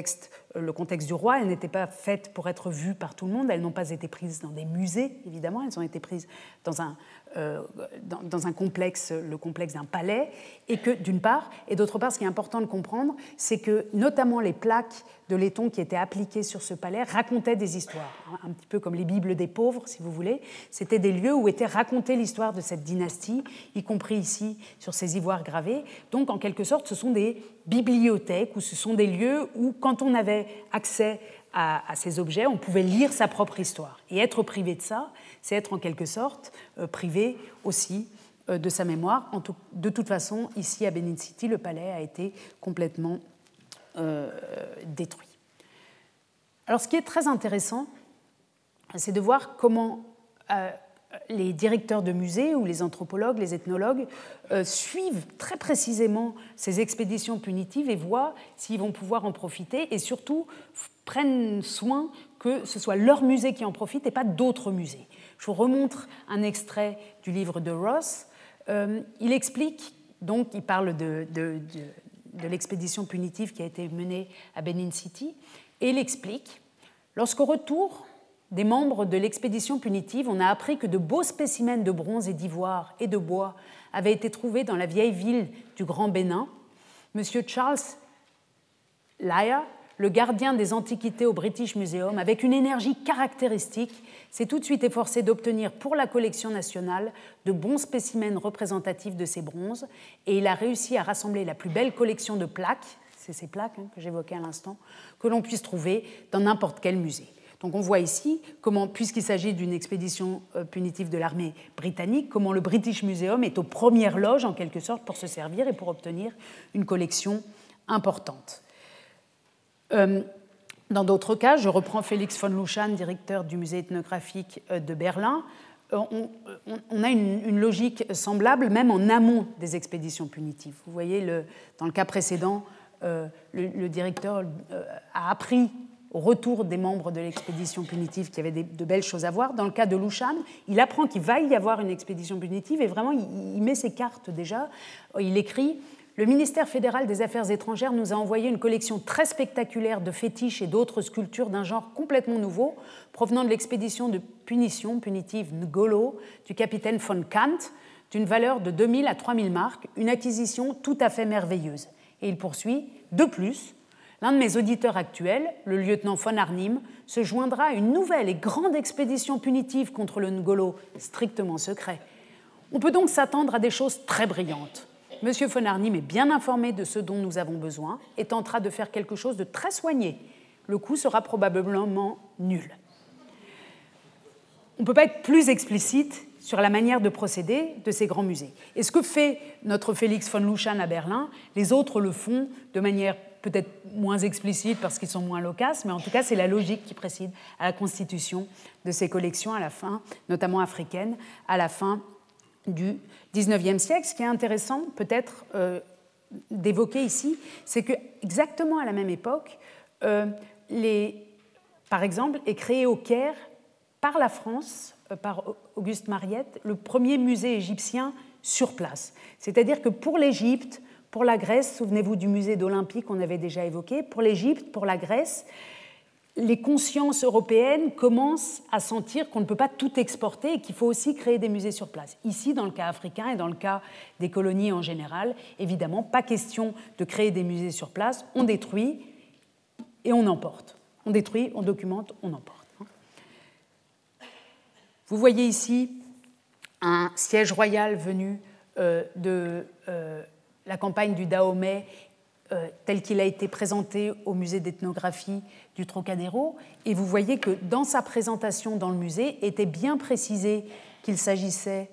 Speaker 1: le contexte du roi. Elles n'étaient pas faites pour être vues par tout le monde. Elles n'ont pas été prises dans des musées, évidemment. Elles ont été prises dans un complexe, le complexe d'un palais, et que, d'une part, et d'autre part, ce qui est important de comprendre, c'est que notamment les plaques de laiton qui étaient appliquées sur ce palais racontaient des histoires, un petit peu comme les Bibles des pauvres, si vous voulez. C'était des lieux où était racontée l'histoire de cette dynastie, y compris ici sur ces ivoires gravés. Donc, en quelque sorte, ce sont des bibliothèques, ou ce sont des lieux où, quand on avait accès à ces objets, on pouvait lire sa propre histoire. Et être privé de ça, c'est être en quelque sorte privé aussi de sa mémoire. De toute façon, ici à Benin City, le palais a été complètement détruit. Alors, ce qui est très intéressant, c'est de voir comment les directeurs de musées ou les anthropologues, les ethnologues suivent très précisément ces expéditions punitives et voient s'ils vont pouvoir en profiter et surtout prennent soin que ce soit leur musée qui en profite et pas d'autres musées. Je vous remontre un extrait du livre de Ross. Il explique, donc il parle de l'expédition punitive qui a été menée à Benin City, et il explique, lorsqu'au retour des membres de l'expédition punitive, on a appris que de beaux spécimens de bronze et d'ivoire et de bois avaient été trouvés dans la vieille ville du Grand Bénin. M. Charles Lyer, le gardien des antiquités au British Museum, avec une énergie caractéristique, s'est tout de suite efforcé d'obtenir pour la collection nationale de bons spécimens représentatifs de ces bronzes, et il a réussi à rassembler la plus belle collection de plaques, c'est ces plaques que j'évoquais à l'instant, que l'on puisse trouver dans n'importe quel musée. Donc on voit ici comment, puisqu'il s'agit d'une expédition punitive de l'armée britannique, comment le British Museum est aux premières loges, en quelque sorte, pour se servir et pour obtenir une collection importante. Dans d'autres cas, je reprends Félix von Luschan, directeur du musée ethnographique de Berlin, on a une logique semblable, même en amont des expéditions punitives. Vous voyez, dans le cas précédent, le directeur a appris au retour des membres de l'expédition punitive qu'il y avait de belles choses à voir. Dans le cas de Luschan, il apprend qu'il va y avoir une expédition punitive et vraiment, il met ses cartes déjà. Il écrit « Le ministère fédéral des Affaires étrangères nous a envoyé une collection très spectaculaire de fétiches et d'autres sculptures d'un genre complètement nouveau, provenant de l'expédition de punitive Ngolo du capitaine von Kant, d'une valeur de 2000 à 3000 marks, une acquisition tout à fait merveilleuse. » Et il poursuit « De plus, l'un de mes auditeurs actuels, le lieutenant von Arnim, se joindra à une nouvelle et grande expédition punitive contre le Ngolo, strictement secret. On peut donc s'attendre à des choses très brillantes. M. von Arnim est bien informé de ce dont nous avons besoin et tentera de faire quelque chose de très soigné. Le coût sera probablement nul. » On ne peut pas être plus explicite sur la manière de procéder de ces grands musées. Et ce que fait notre Félix von Luschan à Berlin, les autres le font de manière peut-être moins explicite parce qu'ils sont moins loquaces, mais en tout cas, c'est la logique qui précède à la constitution de ces collections à la fin, notamment africaines, à la fin du XIXe siècle. Ce qui est intéressant, peut-être, d'évoquer ici, c'est qu'exactement à la même époque, par exemple, est créé au Caire, par la France, par Auguste Mariette, le premier musée égyptien sur place. C'est-à-dire que pour l'Égypte, pour la Grèce, souvenez-vous du musée d'Olympie qu'on avait déjà évoqué, pour l'Égypte, pour la Grèce, les consciences européennes commencent à sentir qu'on ne peut pas tout exporter et qu'il faut aussi créer des musées sur place. Ici, dans le cas africain et dans le cas des colonies en général, évidemment, pas question de créer des musées sur place, on détruit et on emporte. On détruit, on documente, on emporte. Vous voyez ici un siège royal venu de la campagne du Dahomey tel qu'il a été présenté au musée d'ethnographie du Trocadéro. Et vous voyez que dans sa présentation dans le musée était bien précisé qu'il s'agissait...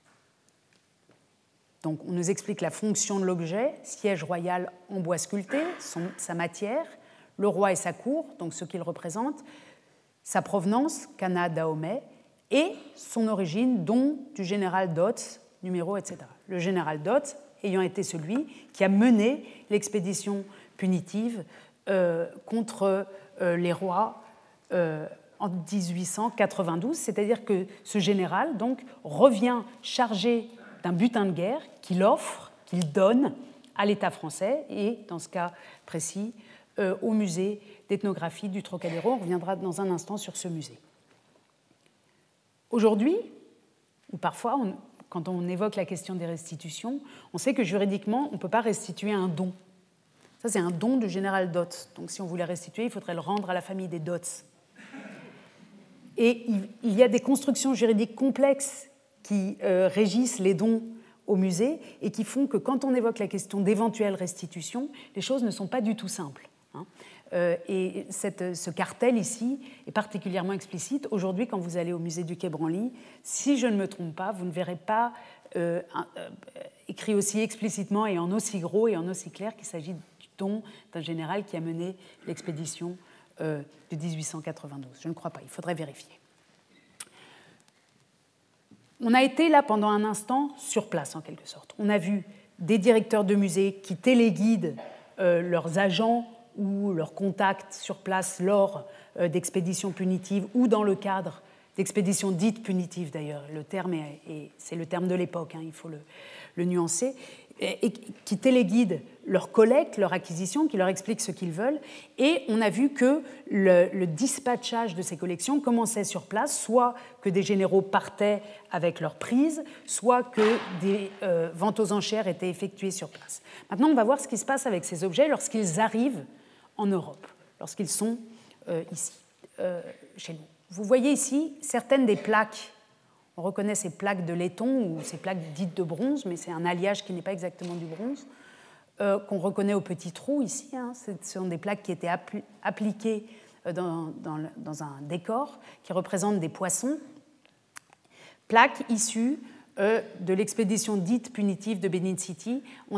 Speaker 1: Donc on nous explique la fonction de l'objet, siège royal en bois sculpté, sa matière, le roi et sa cour, donc ce qu'il représente, sa provenance, Cana Dahomey, et son origine, don du général Dodds, numéro, etc. Le général Dodds ayant été celui qui a mené l'expédition punitive contre les rois en 1892, c'est-à-dire que ce général donc, revient chargé d'un butin de guerre qu'il offre, qu'il donne à l'État français, et dans ce cas précis, au musée d'ethnographie du Trocadéro. On reviendra dans un instant sur ce musée. Aujourd'hui, ou parfois, quand on évoque la question des restitutions, on sait que juridiquement, on ne peut pas restituer un don. Ça, c'est un don du général Dodds. Donc, si on voulait restituer, il faudrait le rendre à la famille des Dodds. Et il y a des constructions juridiques complexes qui régissent les dons au musée et qui font que quand on évoque la question d'éventuelle restitution, les choses ne sont pas du tout simples. Et ce cartel ici est particulièrement explicite. Aujourd'hui, quand vous allez au musée du Quai Branly, si je ne me trompe pas, vous ne verrez pas écrit aussi explicitement et en aussi gros et en aussi clair qu'il s'agit du don d'un général qui a mené l'expédition de 1892. Je ne crois pas, il faudrait vérifier. On a été là pendant un instant sur place, en quelque sorte. On a vu des directeurs de musées qui téléguident leurs agents ou leurs contacts sur place lors d'expéditions punitives ou dans le cadre d'expéditions dites punitives, d'ailleurs. Le terme c'est le terme de l'époque, il faut le nuancer, et qui téléguident leur collecte, leur acquisition, qui leur expliquent ce qu'ils veulent. Et on a vu que le dispatchage de ces collections commençait sur place, soit que des généraux partaient avec leurs prises, soit que des ventes aux enchères étaient effectuées sur place. Maintenant, on va voir ce qui se passe avec ces objets lorsqu'ils arrivent en Europe, lorsqu'ils sont ici, chez nous. Vous voyez ici certaines des plaques. On reconnaît ces plaques de laiton ou ces plaques dites de bronze, mais c'est un alliage qui n'est pas exactement du bronze, qu'on reconnaît au petit trou ici. Ce sont des plaques qui étaient appliquées dans un décor qui représente des poissons. Plaques issues de l'expédition dite punitive de Benin City en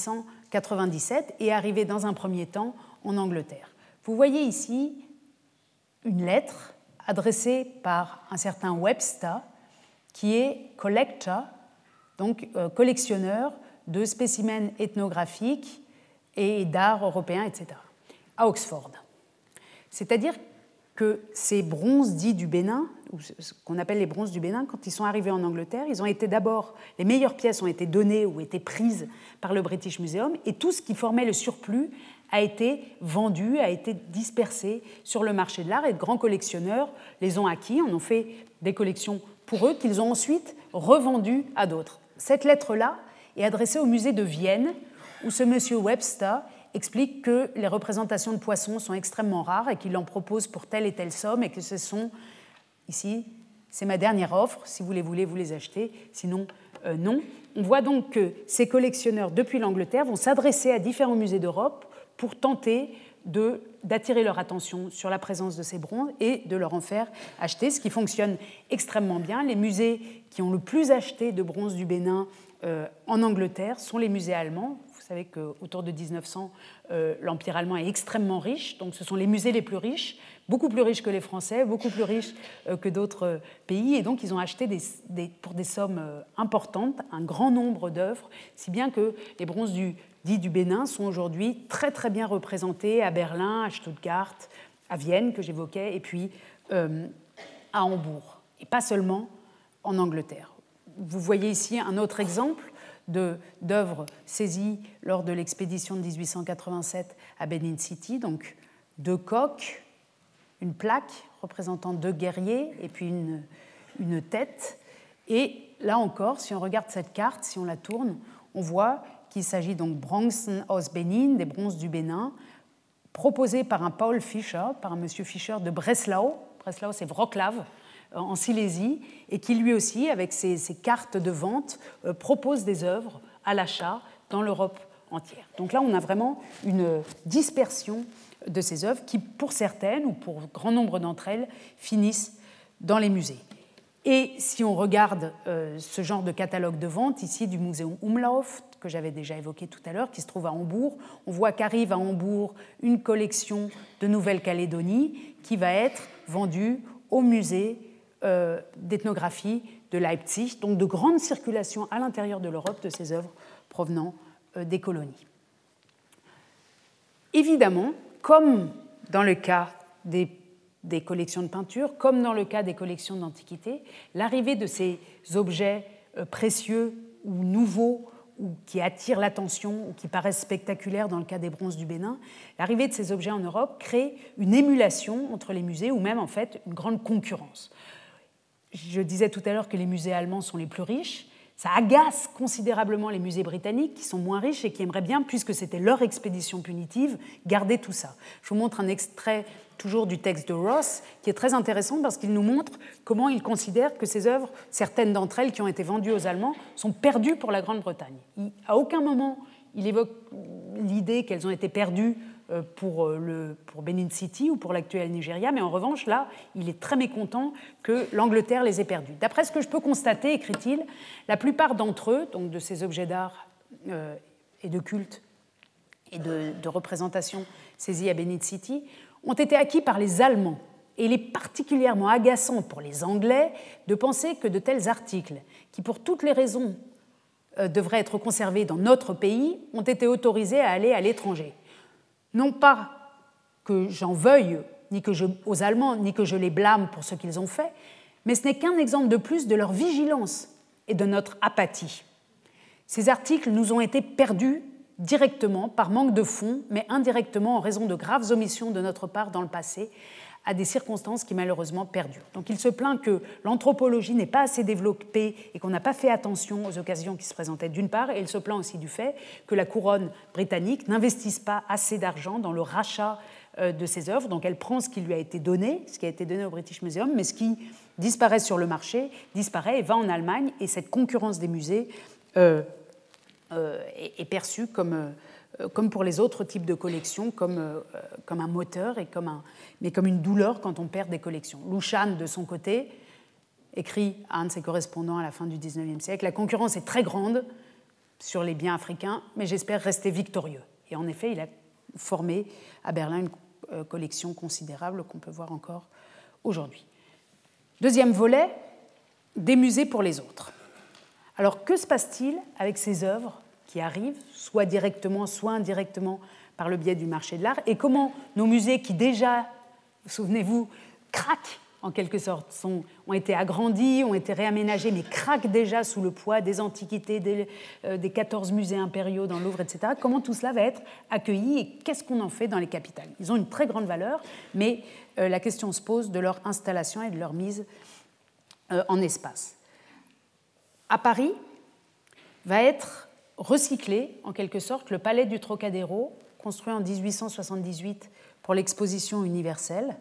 Speaker 1: 1897 et arrivées dans un premier temps en Angleterre. Vous voyez ici une lettre adressée par un certain Webster, qui est collector, donc collectionneur de spécimens ethnographiques et d'art européen, etc., à Oxford. C'est-à-dire que ces bronzes dits du Bénin, ou ce qu'on appelle les bronzes du Bénin, quand ils sont arrivés en Angleterre, ils ont été d'abord, les meilleures pièces ont été données ou été prises par le British Museum, et tout ce qui formait le surplus a été vendu, a été dispersé sur le marché de l'art, et de grands collectionneurs les ont acquis, en ont fait des collections pour eux, qu'ils ont ensuite revendues à d'autres. Cette lettre-là est adressée au musée de Vienne, où ce monsieur Webster explique que les représentations de poissons sont extrêmement rares et qu'il en propose pour telle et telle somme, et que ce sont, ici, c'est ma dernière offre, si vous les voulez, vous les achetez, sinon, non. On voit donc que ces collectionneurs, depuis l'Angleterre, vont s'adresser à différents musées d'Europe pour tenter d'attirer leur attention sur la présence de ces bronzes et de leur en faire acheter, ce qui fonctionne extrêmement bien. Les musées qui ont le plus acheté de bronzes du Bénin en Angleterre sont les musées allemands. Vous savez qu'autour de 1900, l'Empire allemand est extrêmement riche, donc ce sont les musées les plus riches, beaucoup plus riches que les Français, beaucoup plus riches que d'autres pays, et donc ils ont acheté pour des sommes importantes un grand nombre d'œuvres, si bien que les bronzes dits du Bénin sont aujourd'hui très très bien représentés à Berlin, à Stuttgart, à Vienne que j'évoquais, et puis à Hambourg, et pas seulement en Angleterre. Vous voyez ici un autre exemple d'œuvres saisies lors de l'expédition de 1887 à Benin City, donc 2 coques, une plaque représentant 2 guerriers et puis une tête. Et là encore, si on regarde cette carte, si on la tourne, on voit qu'il s'agit donc Bronzen aus Benin, des bronzes du Bénin, proposés par un Paul Fischer, par un monsieur Fischer de Breslau. Breslau, c'est Wrocław, en Silésie, et qui lui aussi, avec ses cartes de vente, propose des œuvres à l'achat dans l'Europe entière. Donc là, on a vraiment une dispersion de ces œuvres qui, pour certaines, ou pour grand nombre d'entre elles, finissent dans les musées. Et si on regarde ce genre de catalogue de vente, ici du Muséum Umlauf, que j'avais déjà évoqué tout à l'heure, qui se trouve à Hambourg, on voit qu'arrive à Hambourg une collection de Nouvelle-Calédonie qui va être vendue au musée d'ethnographie de Leipzig, donc de grande circulation à l'intérieur de l'Europe de ces œuvres provenant des colonies. Évidemment, comme dans le cas des collections de peinture, comme dans le cas des collections d'antiquités, l'arrivée de ces objets précieux ou nouveaux ou qui attirent l'attention ou qui paraissent spectaculaires dans le cas des bronzes du Bénin, l'arrivée de ces objets en Europe crée une émulation entre les musées ou même en fait une grande concurrence. Je disais tout à l'heure que les musées allemands sont les plus riches. Ça agace considérablement les musées britanniques qui sont moins riches et qui aimeraient bien, puisque c'était leur expédition punitive, garder tout ça. Je vous montre un extrait toujours du texte de Ross qui est très intéressant parce qu'il nous montre comment il considère que ces œuvres, certaines d'entre elles qui ont été vendues aux Allemands, sont perdues pour la Grande-Bretagne. À aucun moment il évoque l'idée qu'elles ont été perdues pour Benin City ou pour l'actuel Nigeria, mais en revanche, là, il est très mécontent que l'Angleterre les ait perdus. D'après ce que je peux constater, écrit-il, la plupart d'entre eux, donc de ces objets d'art et de culte et de représentation saisis à Benin City, ont été acquis par les Allemands. Et il est particulièrement agaçant pour les Anglais de penser que de tels articles, qui pour toutes les raisons devraient être conservés dans notre pays, ont été autorisés à aller à l'étranger. Non pas que j'en veuille aux Allemands, ni que je les blâme pour ce qu'ils ont fait, mais ce n'est qu'un exemple de plus de leur vigilance et de notre apathie. Ces articles nous ont été perdus directement par manque de fonds, mais indirectement en raison de graves omissions de notre part dans le passé, à des circonstances qui malheureusement perdurent. Donc il se plaint que l'anthropologie n'est pas assez développée et qu'on n'a pas fait attention aux occasions qui se présentaient d'une part, et il se plaint aussi du fait que la couronne britannique n'investisse pas assez d'argent dans le rachat de ces œuvres, donc elle prend ce qui lui a été donné, ce qui a été donné au British Museum, mais ce qui disparaît sur le marché, disparaît et va en Allemagne, et cette concurrence des musées est perçue comme pour les autres types de collections, comme un moteur, mais comme une douleur quand on perd des collections. Lushan, de son côté, écrit à un de ses correspondants à la fin du XIXe siècle, « La concurrence est très grande sur les biens africains, mais j'espère rester victorieux. » Et en effet, il a formé à Berlin une collection considérable qu'on peut voir encore aujourd'hui. Deuxième volet, des musées pour les autres. Alors, que se passe-t-il avec ces œuvres qui arrivent, soit directement, soit indirectement, par le biais du marché de l'art, et comment nos musées qui déjà, souvenez-vous, craquent en quelque sorte, ont été agrandis, ont été réaménagés, mais craquent déjà sous le poids des antiquités, des 14 musées impériaux dans le Louvre, etc. Comment tout cela va être accueilli et qu'est-ce qu'on en fait dans les capitales? Ils ont une très grande valeur, mais la question se pose de leur installation et de leur mise en espace. À Paris, va être recyclé, en quelque sorte, le palais du Trocadéro, construit en 1878 pour l'exposition universelle.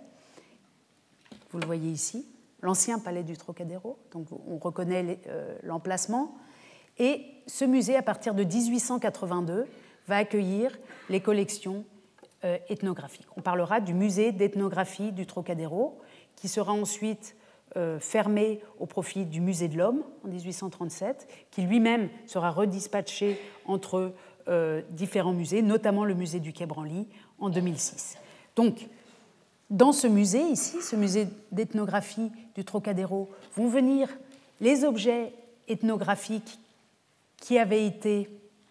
Speaker 1: Vous le voyez ici, l'ancien palais du Trocadéro, donc on reconnaît l'emplacement. Et ce musée, à partir de 1882, va accueillir les collections ethnographiques. On parlera du musée d'ethnographie du Trocadéro, qui sera ensuite fermé au profit du musée de l'Homme en 1837, qui lui-même sera redispatché entre différents musées, notamment le musée du Quai Branly en 2006. Donc, dans ce musée ici, ce musée d'ethnographie du Trocadéro, vont venir les objets ethnographiques qui avaient été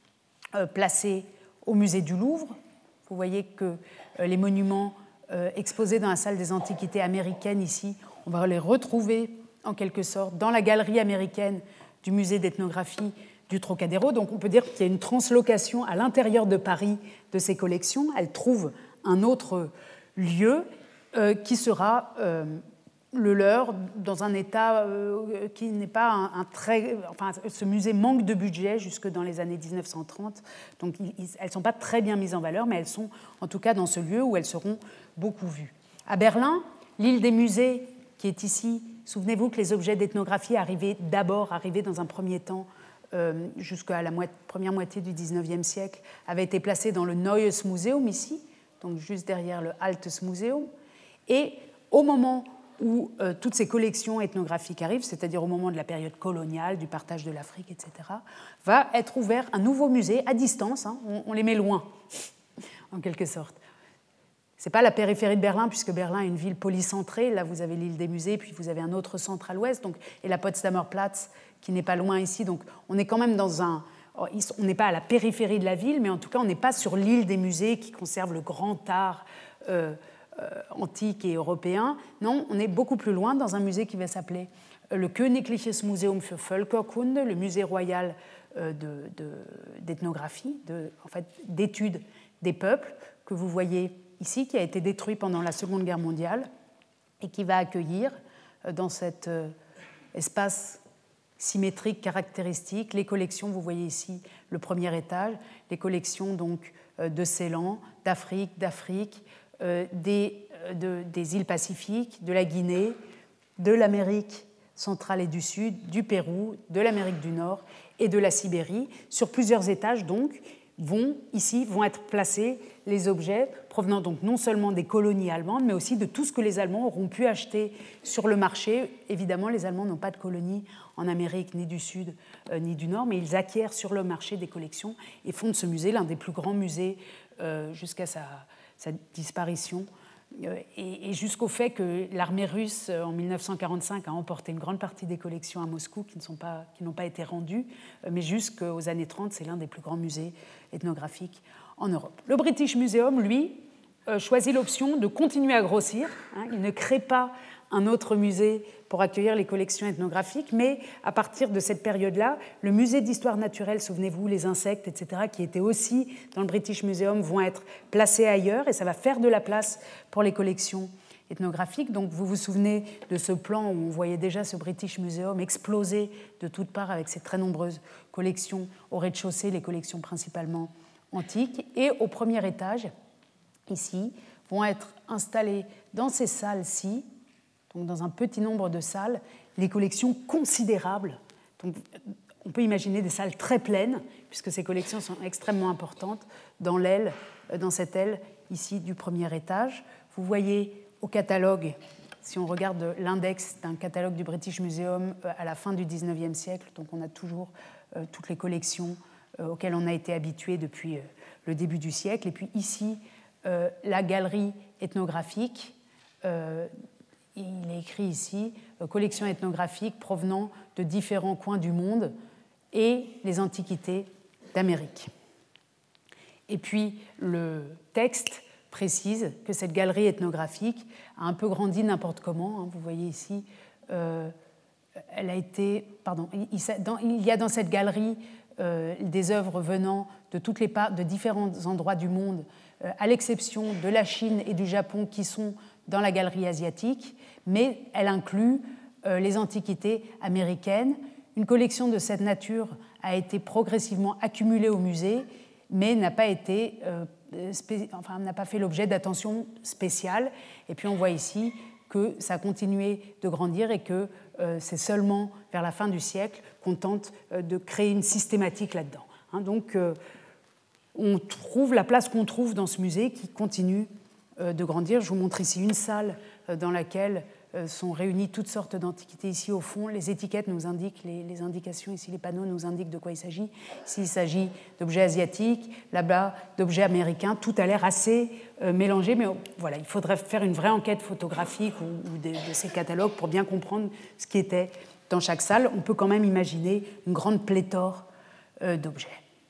Speaker 1: placés au musée du Louvre. Vous voyez que les monuments exposés dans la salle des antiquités américaines ici, on va les retrouver en quelque sorte dans la galerie américaine du musée d'ethnographie du Trocadéro. Donc on peut dire qu'il y a une translocation à l'intérieur de Paris de ces collections. Elles trouvent un autre lieu qui sera le leur dans un état qui n'est pas un très... Enfin, ce musée manque de budget jusque dans les années 1930, donc elles ne sont pas très bien mises en valeur, mais elles sont en tout cas dans ce lieu où elles seront beaucoup vues. À Berlin, l'île des musées, qui est ici, souvenez-vous que les objets d'ethnographie arrivaient dans un premier temps jusqu'à la première moitié du XIXe siècle, avaient été placés dans le Neues Museum ici, donc juste derrière le Altes Museum. Et au moment où toutes ces collections ethnographiques arrivent, c'est-à-dire au moment de la période coloniale, du partage de l'Afrique, etc., va être ouvert un nouveau musée à distance, hein, on les met loin, en quelque sorte. Ce n'est pas la périphérie de Berlin, puisque Berlin est une ville polycentrée. Là, vous avez l'île des musées, puis vous avez un autre centre à l'ouest, donc, et la Potsdamer Platz, qui n'est pas loin ici. Donc, on est quand même dans un... On n'est pas à la périphérie de la ville, mais en tout cas, on n'est pas sur l'île des musées qui conserve le grand art antique et européen. Non, on est beaucoup plus loin, dans un musée qui va s'appeler le Königliches Museum für Völkerkunde, le musée royal d'ethnographie, d'études des peuples, que vous voyez ici, qui a été détruit pendant la Seconde Guerre mondiale et qui va accueillir dans cet espace symétrique caractéristique les collections, vous voyez ici le premier étage, les collections donc de Ceylan, d'Afrique, des îles Pacifiques, de la Guinée, de l'Amérique centrale et du Sud, du Pérou, de l'Amérique du Nord et de la Sibérie. Sur plusieurs étages donc vont être placés les objets provenant donc non seulement des colonies allemandes, mais aussi de tout ce que les Allemands auront pu acheter sur le marché. Évidemment, les Allemands n'ont pas de colonies en Amérique, ni du Sud, ni du Nord, mais ils acquièrent sur le marché des collections et font de ce musée l'un des plus grands musées jusqu'à sa disparition, et jusqu'au fait que l'armée russe, en 1945, a emporté une grande partie des collections à Moscou qui n'ont pas été rendues, mais jusqu'aux années 30, c'est l'un des plus grands musées ethnographiques en Europe. Le British Museum, lui, choisit l'option de continuer à grossir. Il ne crée pas un autre musée pour accueillir les collections ethnographiques, mais à partir de cette période-là, le musée d'histoire naturelle, souvenez-vous, les insectes, etc., qui étaient aussi dans le British Museum, vont être placés ailleurs, et ça va faire de la place pour les collections ethnographiques. Donc vous vous souvenez de ce plan où on voyait déjà ce British Museum exploser de toutes parts avec ses très nombreuses collections au rez-de-chaussée, les collections principalement antiques, et au premier étage, ici, vont être installées dans ces salles-ci, donc dans un petit nombre de salles, les collections considérables. Donc, on peut imaginer des salles très pleines, puisque ces collections sont extrêmement importantes, dans cette aile ici du premier étage. Vous voyez au catalogue, si on regarde l'index d'un catalogue du British Museum à la fin du XIXe siècle, donc on a toujours toutes les collections auxquelles on a été habitué depuis le début du siècle. Et puis ici, la galerie ethnographique. Il est écrit ici « collection ethnographique provenant de différents coins du monde et les antiquités d'Amérique ». Et puis le texte précise que cette galerie ethnographique a un peu grandi n'importe comment. Vous voyez ici, elle a été... il y a dans cette galerie des œuvres venant de différents endroits du monde, à l'exception de la Chine et du Japon qui sont dans la galerie asiatique, mais elle inclut les antiquités américaines. Une collection de cette nature a été progressivement accumulée au musée, mais n'a pas fait l'objet d'attention spéciale. Et puis on voit ici que ça a continué de grandir et que c'est seulement vers la fin du siècle qu'on tente de créer une systématique là-dedans. Donc on trouve la place qu'on trouve dans ce musée qui continue de grandir. Je vous montre ici une salle dans laquelle sont réunies toutes sortes d'antiquités. Ici, au fond, les étiquettes nous indiquent, les indications, ici, les panneaux nous indiquent de quoi il s'agit. Ici, il s'agit d'objets asiatiques, là-bas, d'objets américains. Tout a l'air assez mélangé, mais voilà, il faudrait faire une vraie enquête photographique ou de ces catalogues pour bien comprendre ce qui était dans chaque salle. On peut quand même imaginer une grande pléthore d'objets.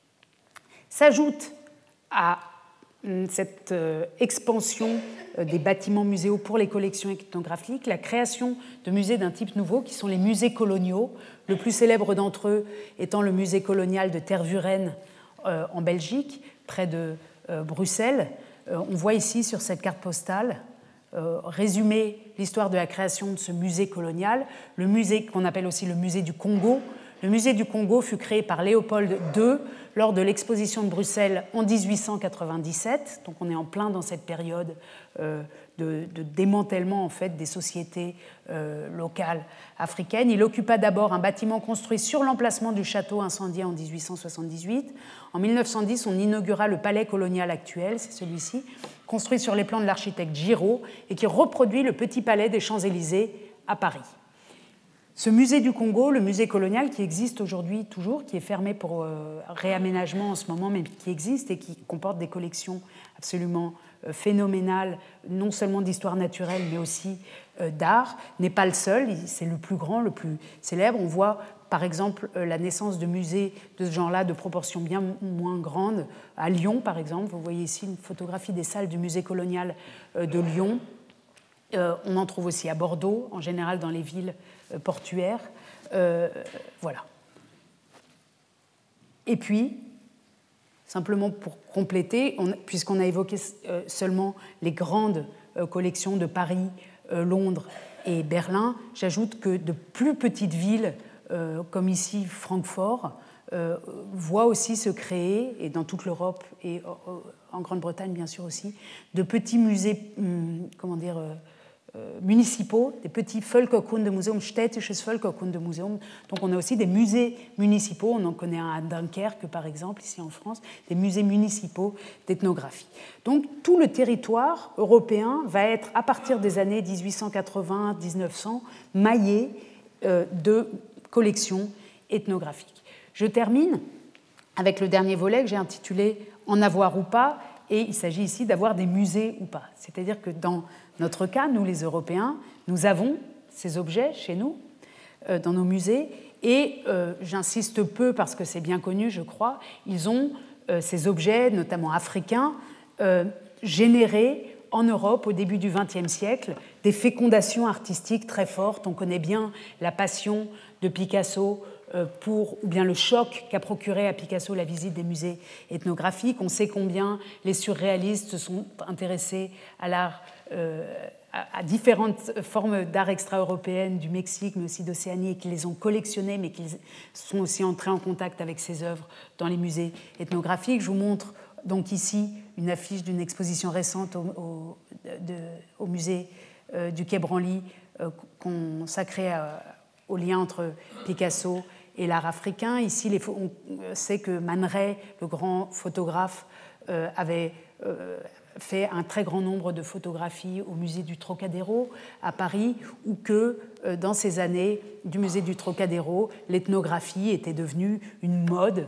Speaker 1: S'ajoute à cette expansion des bâtiments muséaux pour les collections ethnographiques, la création de musées d'un type nouveau qui sont les musées coloniaux, le plus célèbre d'entre eux étant le musée colonial de Tervuren en Belgique, près de Bruxelles. On voit ici sur cette carte postale résumer l'histoire de la création de ce musée colonial, le musée qu'on appelle aussi le musée du Congo. Le musée du Congo fut créé par Léopold II lors de l'exposition de Bruxelles en 1897. Donc on est en plein dans cette période de démantèlement en fait, des sociétés locales africaines. Il occupa d'abord un bâtiment construit sur l'emplacement du château incendié en 1878. En 1910, on inaugura le palais colonial actuel, c'est celui-ci, construit sur les plans de l'architecte Giraud et qui reproduit le petit palais des Champs-Élysées à Paris. Ce musée du Congo, le musée colonial qui existe aujourd'hui toujours, qui est fermé pour réaménagement en ce moment, mais qui existe et qui comporte des collections absolument phénoménales, non seulement d'histoire naturelle, mais aussi d'art, n'est pas le seul, c'est le plus grand, le plus célèbre. On voit par exemple la naissance de musées de ce genre-là, de proportions bien moins grandes, à Lyon par exemple. Vous voyez ici une photographie des salles du musée colonial de Lyon. On en trouve aussi à Bordeaux, en général dans les villes portuaires. Voilà. Et puis, simplement pour compléter, puisqu'on a évoqué seulement les grandes collections de Paris, Londres et Berlin, j'ajoute que de plus petites villes, comme ici Francfort, voient aussi se créer, et dans toute l'Europe et en Grande-Bretagne bien sûr aussi, de petits musées, municipaux, des petits Völkerkundemuseum, städtisches Völkerkundemuseum. Donc on a aussi des musées municipaux, on en connaît un à Dunkerque par exemple, ici en France, des musées municipaux d'ethnographie. Donc tout le territoire européen va être, à partir des années 1880-1900, maillé de collections ethnographiques. Je termine avec le dernier volet que j'ai intitulé « En avoir ou pas », et il s'agit ici d'avoir des musées ou pas. C'est-à-dire que dans notre cas, nous les Européens, nous avons ces objets chez nous, dans nos musées, et j'insiste peu parce que c'est bien connu, je crois, ils ont ces objets, notamment africains, générés en Europe au début du XXe siècle, des fécondations artistiques très fortes. On connaît bien la passion de Picasso ou bien le choc qu'a procuré à Picasso la visite des musées ethnographiques. On sait combien les surréalistes se sont intéressés à l'art, à différentes formes d'art extra-européennes du Mexique, mais aussi d'Océanie, et qu'ils les ont collectionnées, mais qu'ils sont aussi entrés en contact avec ces œuvres dans les musées ethnographiques. Je vous montre donc ici une affiche d'une exposition récente au musée du Quai Branly consacrée au lien entre Picasso et l'art africain. Ici, on sait que Man Ray, le grand photographe, avait fait un très grand nombre de photographies au musée du Trocadéro à Paris, ou que dans ces années du musée du Trocadéro, l'ethnographie était devenue une mode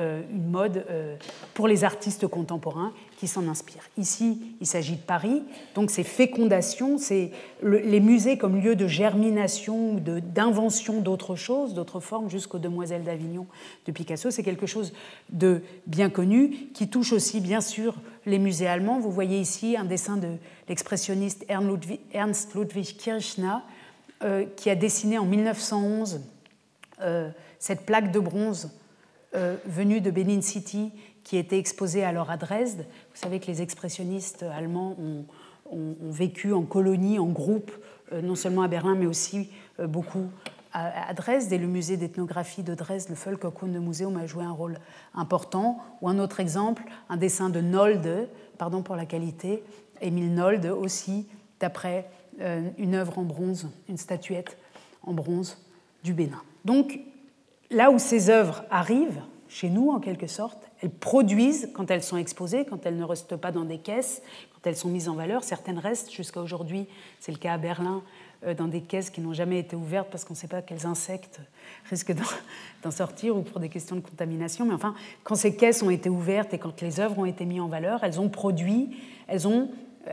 Speaker 1: pour les artistes contemporains qui s'en inspirent. Ici, il s'agit de Paris, donc ces fécondations, c'est les musées comme lieu de germination ou d'invention d'autres choses, d'autres formes, jusqu'aux Demoiselles d'Avignon de Picasso. C'est quelque chose de bien connu qui touche aussi, bien sûr, les musées allemands. Vous voyez ici un dessin de l'expressionniste Ernst Ludwig Kirchner qui a dessiné en 1911 cette plaque de bronze venue de Benin City, qui était exposée alors à Dresde. Vous savez que les expressionnistes allemands ont vécu en colonie, en groupe, non seulement à Berlin, mais aussi beaucoup à Dresde. Et le musée d'ethnographie de Dresde, le Völkerkundemuseum, a joué un rôle important. Ou un autre exemple, un dessin de Nolde, pardon pour la qualité, Émile Nolde aussi, d'après une œuvre en bronze, une statuette en bronze du Bénin. Donc, là où ces œuvres arrivent, chez nous en quelque sorte, elles produisent quand elles sont exposées, quand elles ne restent pas dans des caisses, quand elles sont mises en valeur. Certaines restent jusqu'à aujourd'hui, c'est le cas à Berlin, dans des caisses qui n'ont jamais été ouvertes parce qu'on ne sait pas quels insectes risquent d'en sortir ou pour des questions de contamination. Mais enfin, quand ces caisses ont été ouvertes et quand les œuvres ont été mises en valeur, elles ont produit, elles ont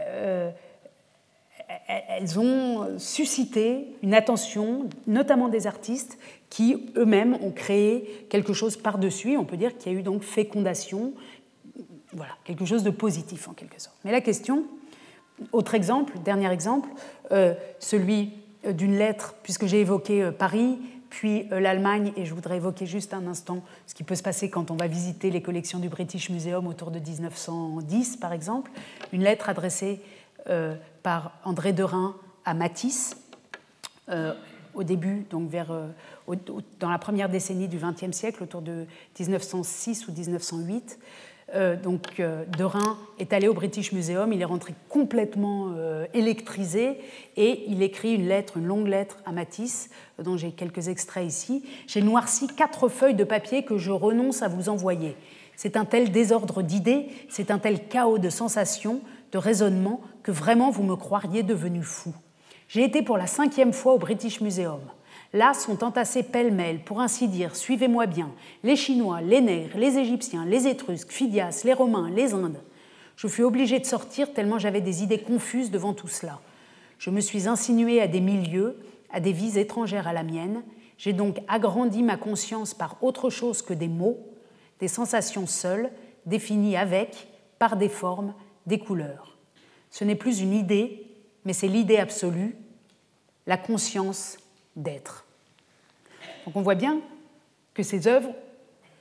Speaker 1: suscité une attention, notamment des artistes, qui eux-mêmes ont créé quelque chose par-dessus. On peut dire qu'il y a eu donc fécondation, voilà, quelque chose de positif en quelque sorte. Mais la question, autre exemple, dernier exemple, celui d'une lettre, puisque j'ai évoqué Paris, puis l'Allemagne, et je voudrais évoquer juste un instant ce qui peut se passer quand on va visiter les collections du British Museum autour de 1910, par exemple, une lettre adressée par André Derain à Matisse, au début, donc dans la première décennie du XXe siècle, autour de 1906 ou 1908. Derain est allé au British Museum, il est rentré complètement électrisé et il écrit une longue lettre à Matisse, dont j'ai quelques extraits ici. J'ai noirci 4 feuilles de papier que je renonce à vous envoyer. C'est un tel désordre d'idées, c'est un tel chaos de sensations, de raisonnements, que vraiment vous me croiriez devenu fou. J'ai été pour la 5e fois au British Museum. Là sont entassés pêle-mêle, pour ainsi dire, suivez-moi bien, les Chinois, les Nègres, les Égyptiens, les Étrusques, Phidias, les Romains, les Indes. Je fus obligée de sortir tellement j'avais des idées confuses devant tout cela. Je me suis insinuée à des milieux, à des vies étrangères à la mienne. J'ai donc agrandi ma conscience par autre chose que des mots, des sensations seules, définies avec, par des formes, des couleurs. Ce n'est plus une idée, mais c'est l'idée absolue, la conscience d'être. Donc on voit bien que ces œuvres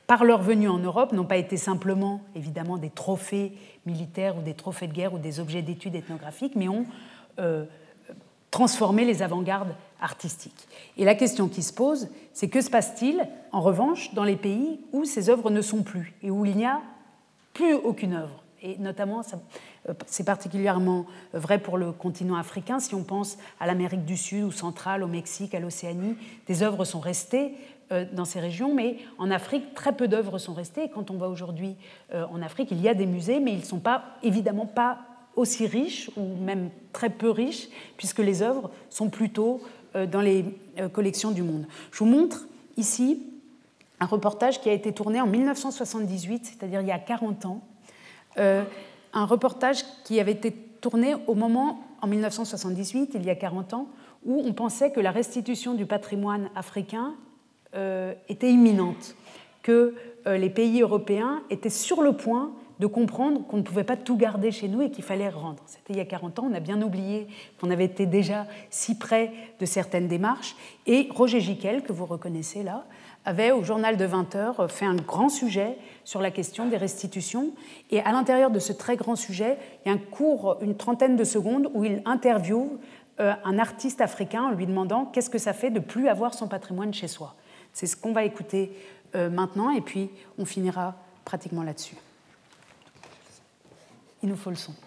Speaker 1: par leur venue en Europe, n'ont pas été simplement, évidemment, des trophées militaires ou des trophées de guerre ou des objets d'études ethnographiques, mais ont transformé les avant-gardes artistiques. Et la question qui se pose, c'est que se passe-t-il, en revanche, dans les pays où ces œuvres ne sont plus et où il n'y a plus aucune œuvre. Et notamment, c'est particulièrement vrai pour le continent africain. Si on pense à l'Amérique du Sud ou centrale, au Mexique, à l'Océanie, des œuvres sont restées dans ces régions, mais en Afrique, très peu d'œuvres sont restées. Et quand on va aujourd'hui en Afrique, il y a des musées, mais ils ne sont évidemment pas aussi riches, ou même très peu riches, puisque les œuvres sont plutôt dans les collections du monde. Je vous montre ici un reportage qui a été tourné en 1978, c'est-à-dire il y a 40 ans, un reportage qui avait été tourné au moment, en 1978, il y a 40 ans, où on pensait que la restitution du patrimoine africain était imminente, que les pays européens étaient sur le point de comprendre qu'on ne pouvait pas tout garder chez nous et qu'il fallait rendre. C'était il y a 40 ans, on a bien oublié qu'on avait été déjà si près de certaines démarches. Et Roger Gicquel, que vous reconnaissez là, avait, au journal de 20 heures, fait un grand sujet sur la question des restitutions. Et à l'intérieur de ce très grand sujet, il y a un court, une trentaine de secondes, où il interviewe un artiste africain en lui demandant qu'est-ce que ça fait de ne plus avoir son patrimoine chez soi. C'est ce qu'on va écouter maintenant, et puis on finira pratiquement là-dessus. Il nous faut le son.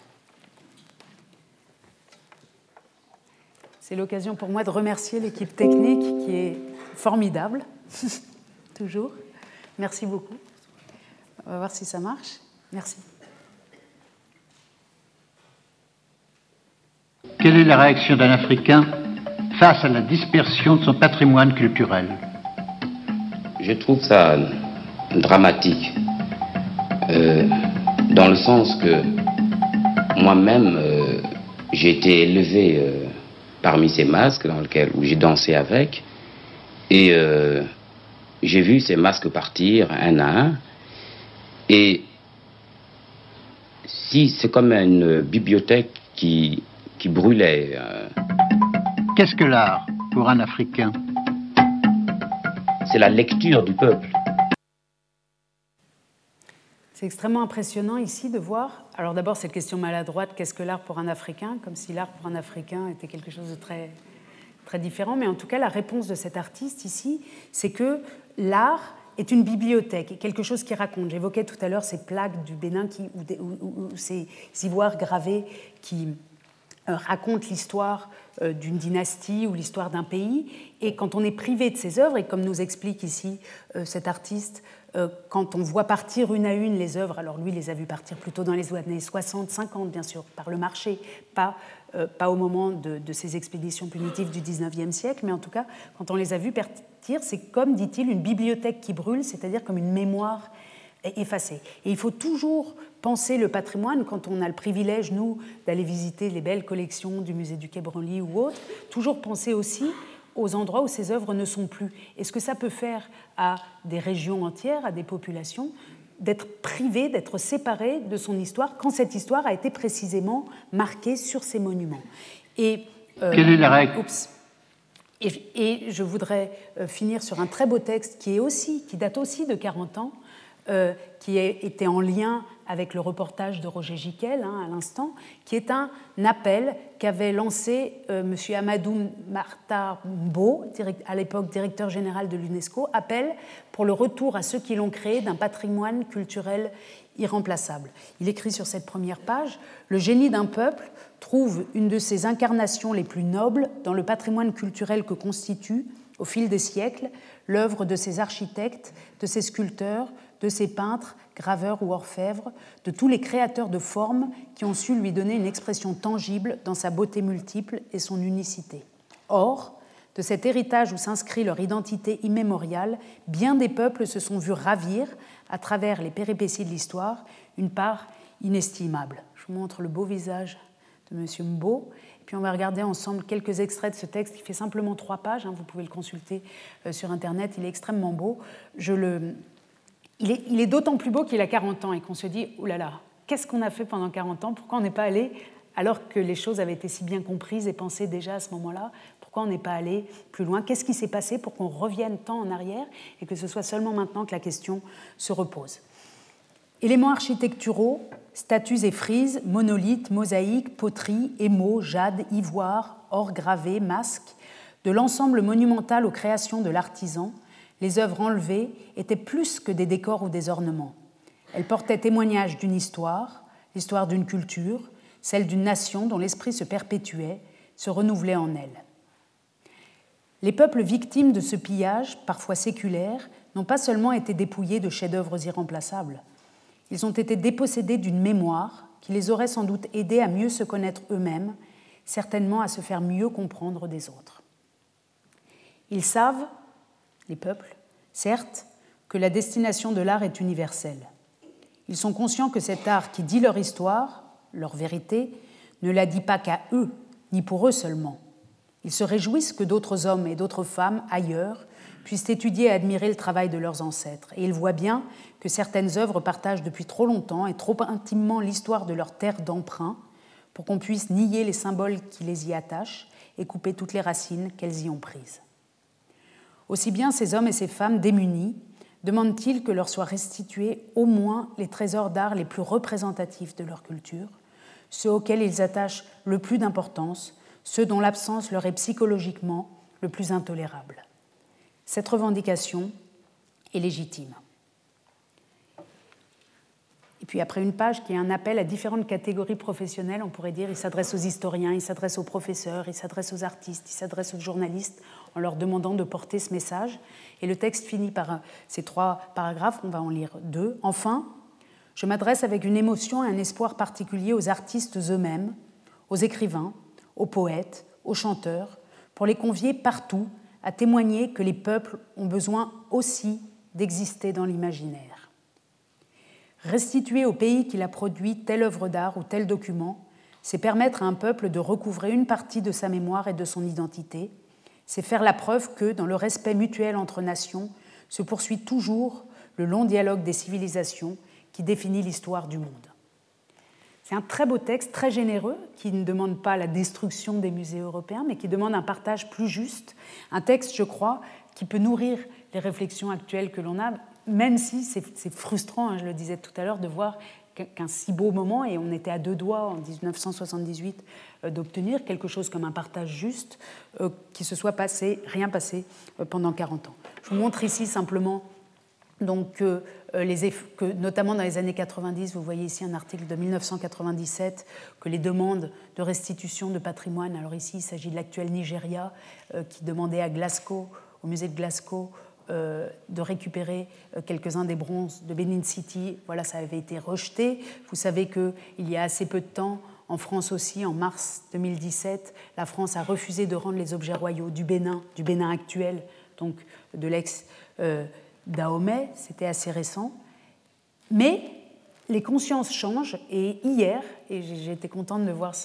Speaker 1: C'est l'occasion pour moi de remercier l'équipe technique qui est formidable, toujours. Merci beaucoup. On va voir si ça marche. Merci.
Speaker 2: Quelle est la réaction d'un Africain face à la dispersion de son patrimoine culturel?
Speaker 3: Je trouve ça dramatique, dans le sens que moi-même, j'ai été élevé parmi ces masques où j'ai dansé avec, et j'ai vu ces masques partir un à un, et si c'est comme une bibliothèque qui brûlait.
Speaker 2: Qu'est-ce que l'art pour un Africain?
Speaker 3: C'est la lecture du peuple.
Speaker 1: C'est extrêmement impressionnant ici de voir. Alors d'abord, cette question maladroite, qu'est-ce que l'art pour un Africain? Comme si l'art pour un Africain était quelque chose de très, très différent. Mais en tout cas, la réponse de cet artiste ici, c'est que l'art est une bibliothèque et quelque chose qui raconte. J'évoquais tout à l'heure ces plaques du Bénin ou ces ivoires gravés qui racontent l'histoire d'une dynastie ou l'histoire d'un pays. Et quand on est privé de ces œuvres, et comme nous explique ici cet artiste, quand on voit partir une à une les œuvres, alors lui les a vues partir plutôt dans les années 60, 50 bien sûr, par le marché, pas au moment de ces expéditions punitives du 19e siècle, mais en tout cas, quand on les a vues partir, c'est comme, dit-il, une bibliothèque qui brûle, c'est-à-dire comme une mémoire effacée. Et il faut toujours penser le patrimoine, quand on a le privilège, nous, d'aller visiter les belles collections du musée du Quai Branly ou autres, toujours penser aussi aux endroits où ces œuvres ne sont plus. Et ce que ça peut faire à des régions entières, à des populations, d'être privé, d'être séparé de son histoire, quand cette histoire a été précisément marquée sur ces monuments. Et,
Speaker 2: quelle est la règle?
Speaker 1: Et je voudrais finir sur un très beau texte qui date aussi de 40 ans, qui était en lien avec le reportage de Roger Gicquel, à l'instant, qui est un appel qu'avait lancé M. Amadou Marta Mbo, à l'époque directeur général de l'UNESCO, appel pour le retour à ceux qui l'ont créé d'un patrimoine culturel irremplaçable. Il écrit sur cette première page « Le génie d'un peuple trouve une de ses incarnations les plus nobles dans le patrimoine culturel que constitue, au fil des siècles, l'œuvre de ses architectes, de ses sculpteurs, de ses peintres, graveurs ou orfèvres, de tous les créateurs de formes qui ont su lui donner une expression tangible dans sa beauté multiple et son unicité. Or, de cet héritage où s'inscrit leur identité immémoriale, bien des peuples se sont vus ravir, à travers les péripéties de l'histoire, une part inestimable. » Je vous montre le beau visage de M. Mbo. Puis on va regarder ensemble quelques extraits de ce texte qui fait simplement 3 pages. Vous pouvez le consulter sur Internet, il est extrêmement beau. Il est d'autant plus beau qu'il a 40 ans et qu'on se dit « Ouh là là, qu'est-ce qu'on a fait pendant 40 ans? Pourquoi on n'est pas allé, alors que les choses avaient été si bien comprises et pensées déjà à ce moment-là, pourquoi Pourquoi on n'est pas allé plus loin? Qu'est-ce qui s'est passé pour qu'on revienne tant en arrière et que ce soit seulement maintenant que la question se repose? Éléments architecturaux, statues et frises, monolithes, mosaïques, poteries, émaux, jade, ivoire, or gravé, masques, de l'ensemble monumental aux créations de l'artisan, les œuvres enlevées étaient plus que des décors ou des ornements. Elles portaient témoignage d'une histoire, l'histoire d'une culture, celle d'une nation dont l'esprit se perpétuait, se renouvelait en elle. Les peuples victimes de ce pillage, parfois séculaire, n'ont pas seulement été dépouillés de chefs-d'œuvre irremplaçables. Ils ont été dépossédés d'une mémoire qui les aurait sans doute aidés à mieux se connaître eux-mêmes, certainement à se faire mieux comprendre des autres. Ils savent, les peuples, certes, que la destination de l'art est universelle. Ils sont conscients que cet art qui dit leur histoire, leur vérité, ne la dit pas qu'à eux, ni pour eux seulement. Ils se réjouissent que d'autres hommes et d'autres femmes, ailleurs, puissent étudier et admirer le travail de leurs ancêtres. Et ils voient bien que certaines œuvres partagent depuis trop longtemps et trop intimement l'histoire de leur terre d'emprunt pour qu'on puisse nier les symboles qui les y attachent et couper toutes les racines qu'elles y ont prises. Aussi bien ces hommes et ces femmes démunis demandent-ils que leur soient restitués au moins les trésors d'art les plus représentatifs de leur culture, ceux auxquels ils attachent le plus d'importance, ceux dont l'absence leur est psychologiquement le plus intolérable. Cette revendication est légitime. Et puis après une page qui est un appel à différentes catégories professionnelles, on pourrait dire, il s'adresse aux historiens, il s'adresse aux professeurs, il s'adresse aux artistes, il s'adresse aux journalistes en leur demandant de porter ce message. Et le texte finit par ces 3 paragraphes, on va en lire 2. Enfin, je m'adresse avec une émotion et un espoir particulier aux artistes eux-mêmes, aux écrivains, aux poètes, aux chanteurs, pour les convier partout à témoigner que les peuples ont besoin aussi d'exister dans l'imaginaire. Restituer au pays qu'il a produit telle œuvre d'art ou tel document, c'est permettre à un peuple de recouvrer une partie de sa mémoire et de son identité, c'est faire la preuve que, dans le respect mutuel entre nations, se poursuit toujours le long dialogue des civilisations qui définit l'histoire du monde. C'est un très beau texte, très généreux, qui ne demande pas la destruction des musées européens, mais qui demande un partage plus juste. Un texte, je crois, qui peut nourrir les réflexions actuelles que l'on a, même si c'est frustrant, hein, je le disais tout à l'heure, de voir qu'un si beau moment, et on était à 2 doigts en 1978 d'obtenir quelque chose comme un partage juste, qui se soit rien passé pendant 40 ans. Je vous montre ici simplement donc, que notamment dans les années 90, vous voyez ici un article de 1997, que les demandes de restitution de patrimoine, alors ici il s'agit de l'actuel Nigeria, qui demandait à Glasgow, au musée de Glasgow, de récupérer quelques-uns des bronzes de Benin City. Voilà, ça avait été rejeté. Vous savez qu'il y a assez peu de temps, en France aussi, en mars 2017, la France a refusé de rendre les objets royaux du Bénin actuel, donc de l'ex-Dahomey, c'était assez récent. Mais les consciences changent, et hier, et j'ai été contente de voir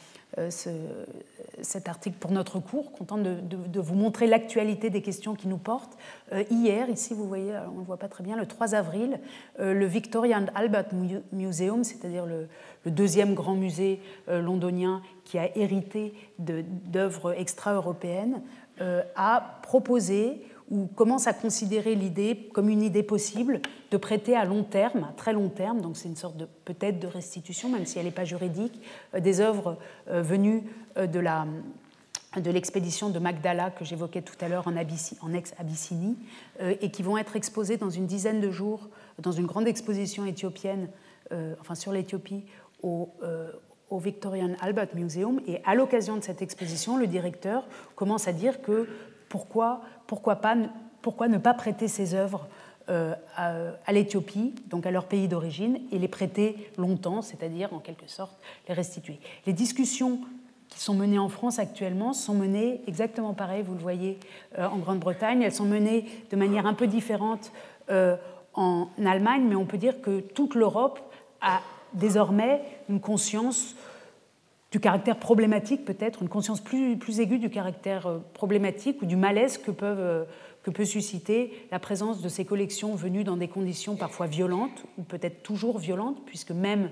Speaker 1: cet article pour notre cours, contente de vous montrer l'actualité des questions qui nous portent. Hier, ici, vous voyez, on ne le voit pas très bien, le 3 avril, le Victoria and Albert Museum, c'est-à-dire le deuxième grand musée londonien qui a hérité d'œuvres extra-européennes, a proposé ou commence à considérer l'idée comme une idée possible de prêter à long terme, à très long terme, donc c'est une sorte de peut-être de restitution, même si elle n'est pas juridique, des œuvres venues de l'expédition de Magdala que j'évoquais tout à l'heure en ex-Abyssinie, et qui vont être exposées dans une dizaine de jours dans une grande exposition éthiopienne, sur l'Éthiopie, au Victoria and Albert Museum. Et à l'occasion de cette exposition, le directeur commence à dire que pourquoi ne pas prêter ces œuvres à l'Éthiopie, donc à leur pays d'origine, et les prêter longtemps, c'est-à-dire en quelque sorte les restituer. Les discussions qui sont menées en France actuellement sont menées exactement pareil, vous le voyez en Grande-Bretagne, elles sont menées de manière un peu différente en Allemagne, mais on peut dire que toute l'Europe a désormais une conscience du caractère problématique, peut-être, une conscience plus aiguë du caractère problématique ou du malaise que peut susciter la présence de ces collections venues dans des conditions parfois violentes, ou peut-être toujours violentes, puisque même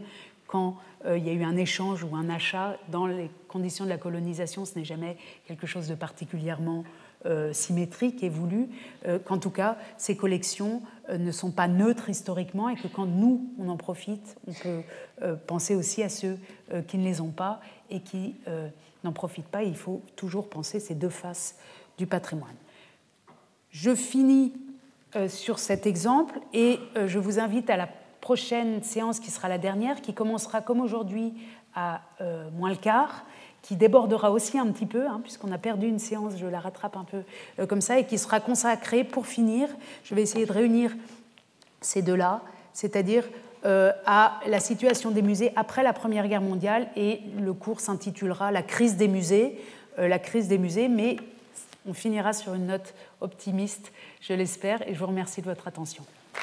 Speaker 1: quand il y a eu un échange ou un achat. Dans les conditions de la colonisation, ce n'est jamais quelque chose de particulièrement symétrique et voulu, qu'en tout cas, ces collections ne sont pas neutres historiquement et que quand nous, on en profite, on peut penser aussi à ceux qui ne les ont pas et qui n'en profitent pas. Il faut toujours penser ces deux faces du patrimoine. Je finis sur cet exemple et je vous invite à la prochaine séance qui sera la dernière, qui commencera comme aujourd'hui à moins le quart, qui débordera aussi un petit peu, puisqu'on a perdu une séance, je la rattrape un peu comme ça, et qui sera consacrée, pour finir, je vais essayer de réunir ces deux-là, c'est-à-dire à la situation des musées après la Première Guerre mondiale, et le cours s'intitulera « La crise des musées », mais on finira sur une note optimiste, je l'espère, et je vous remercie de votre attention.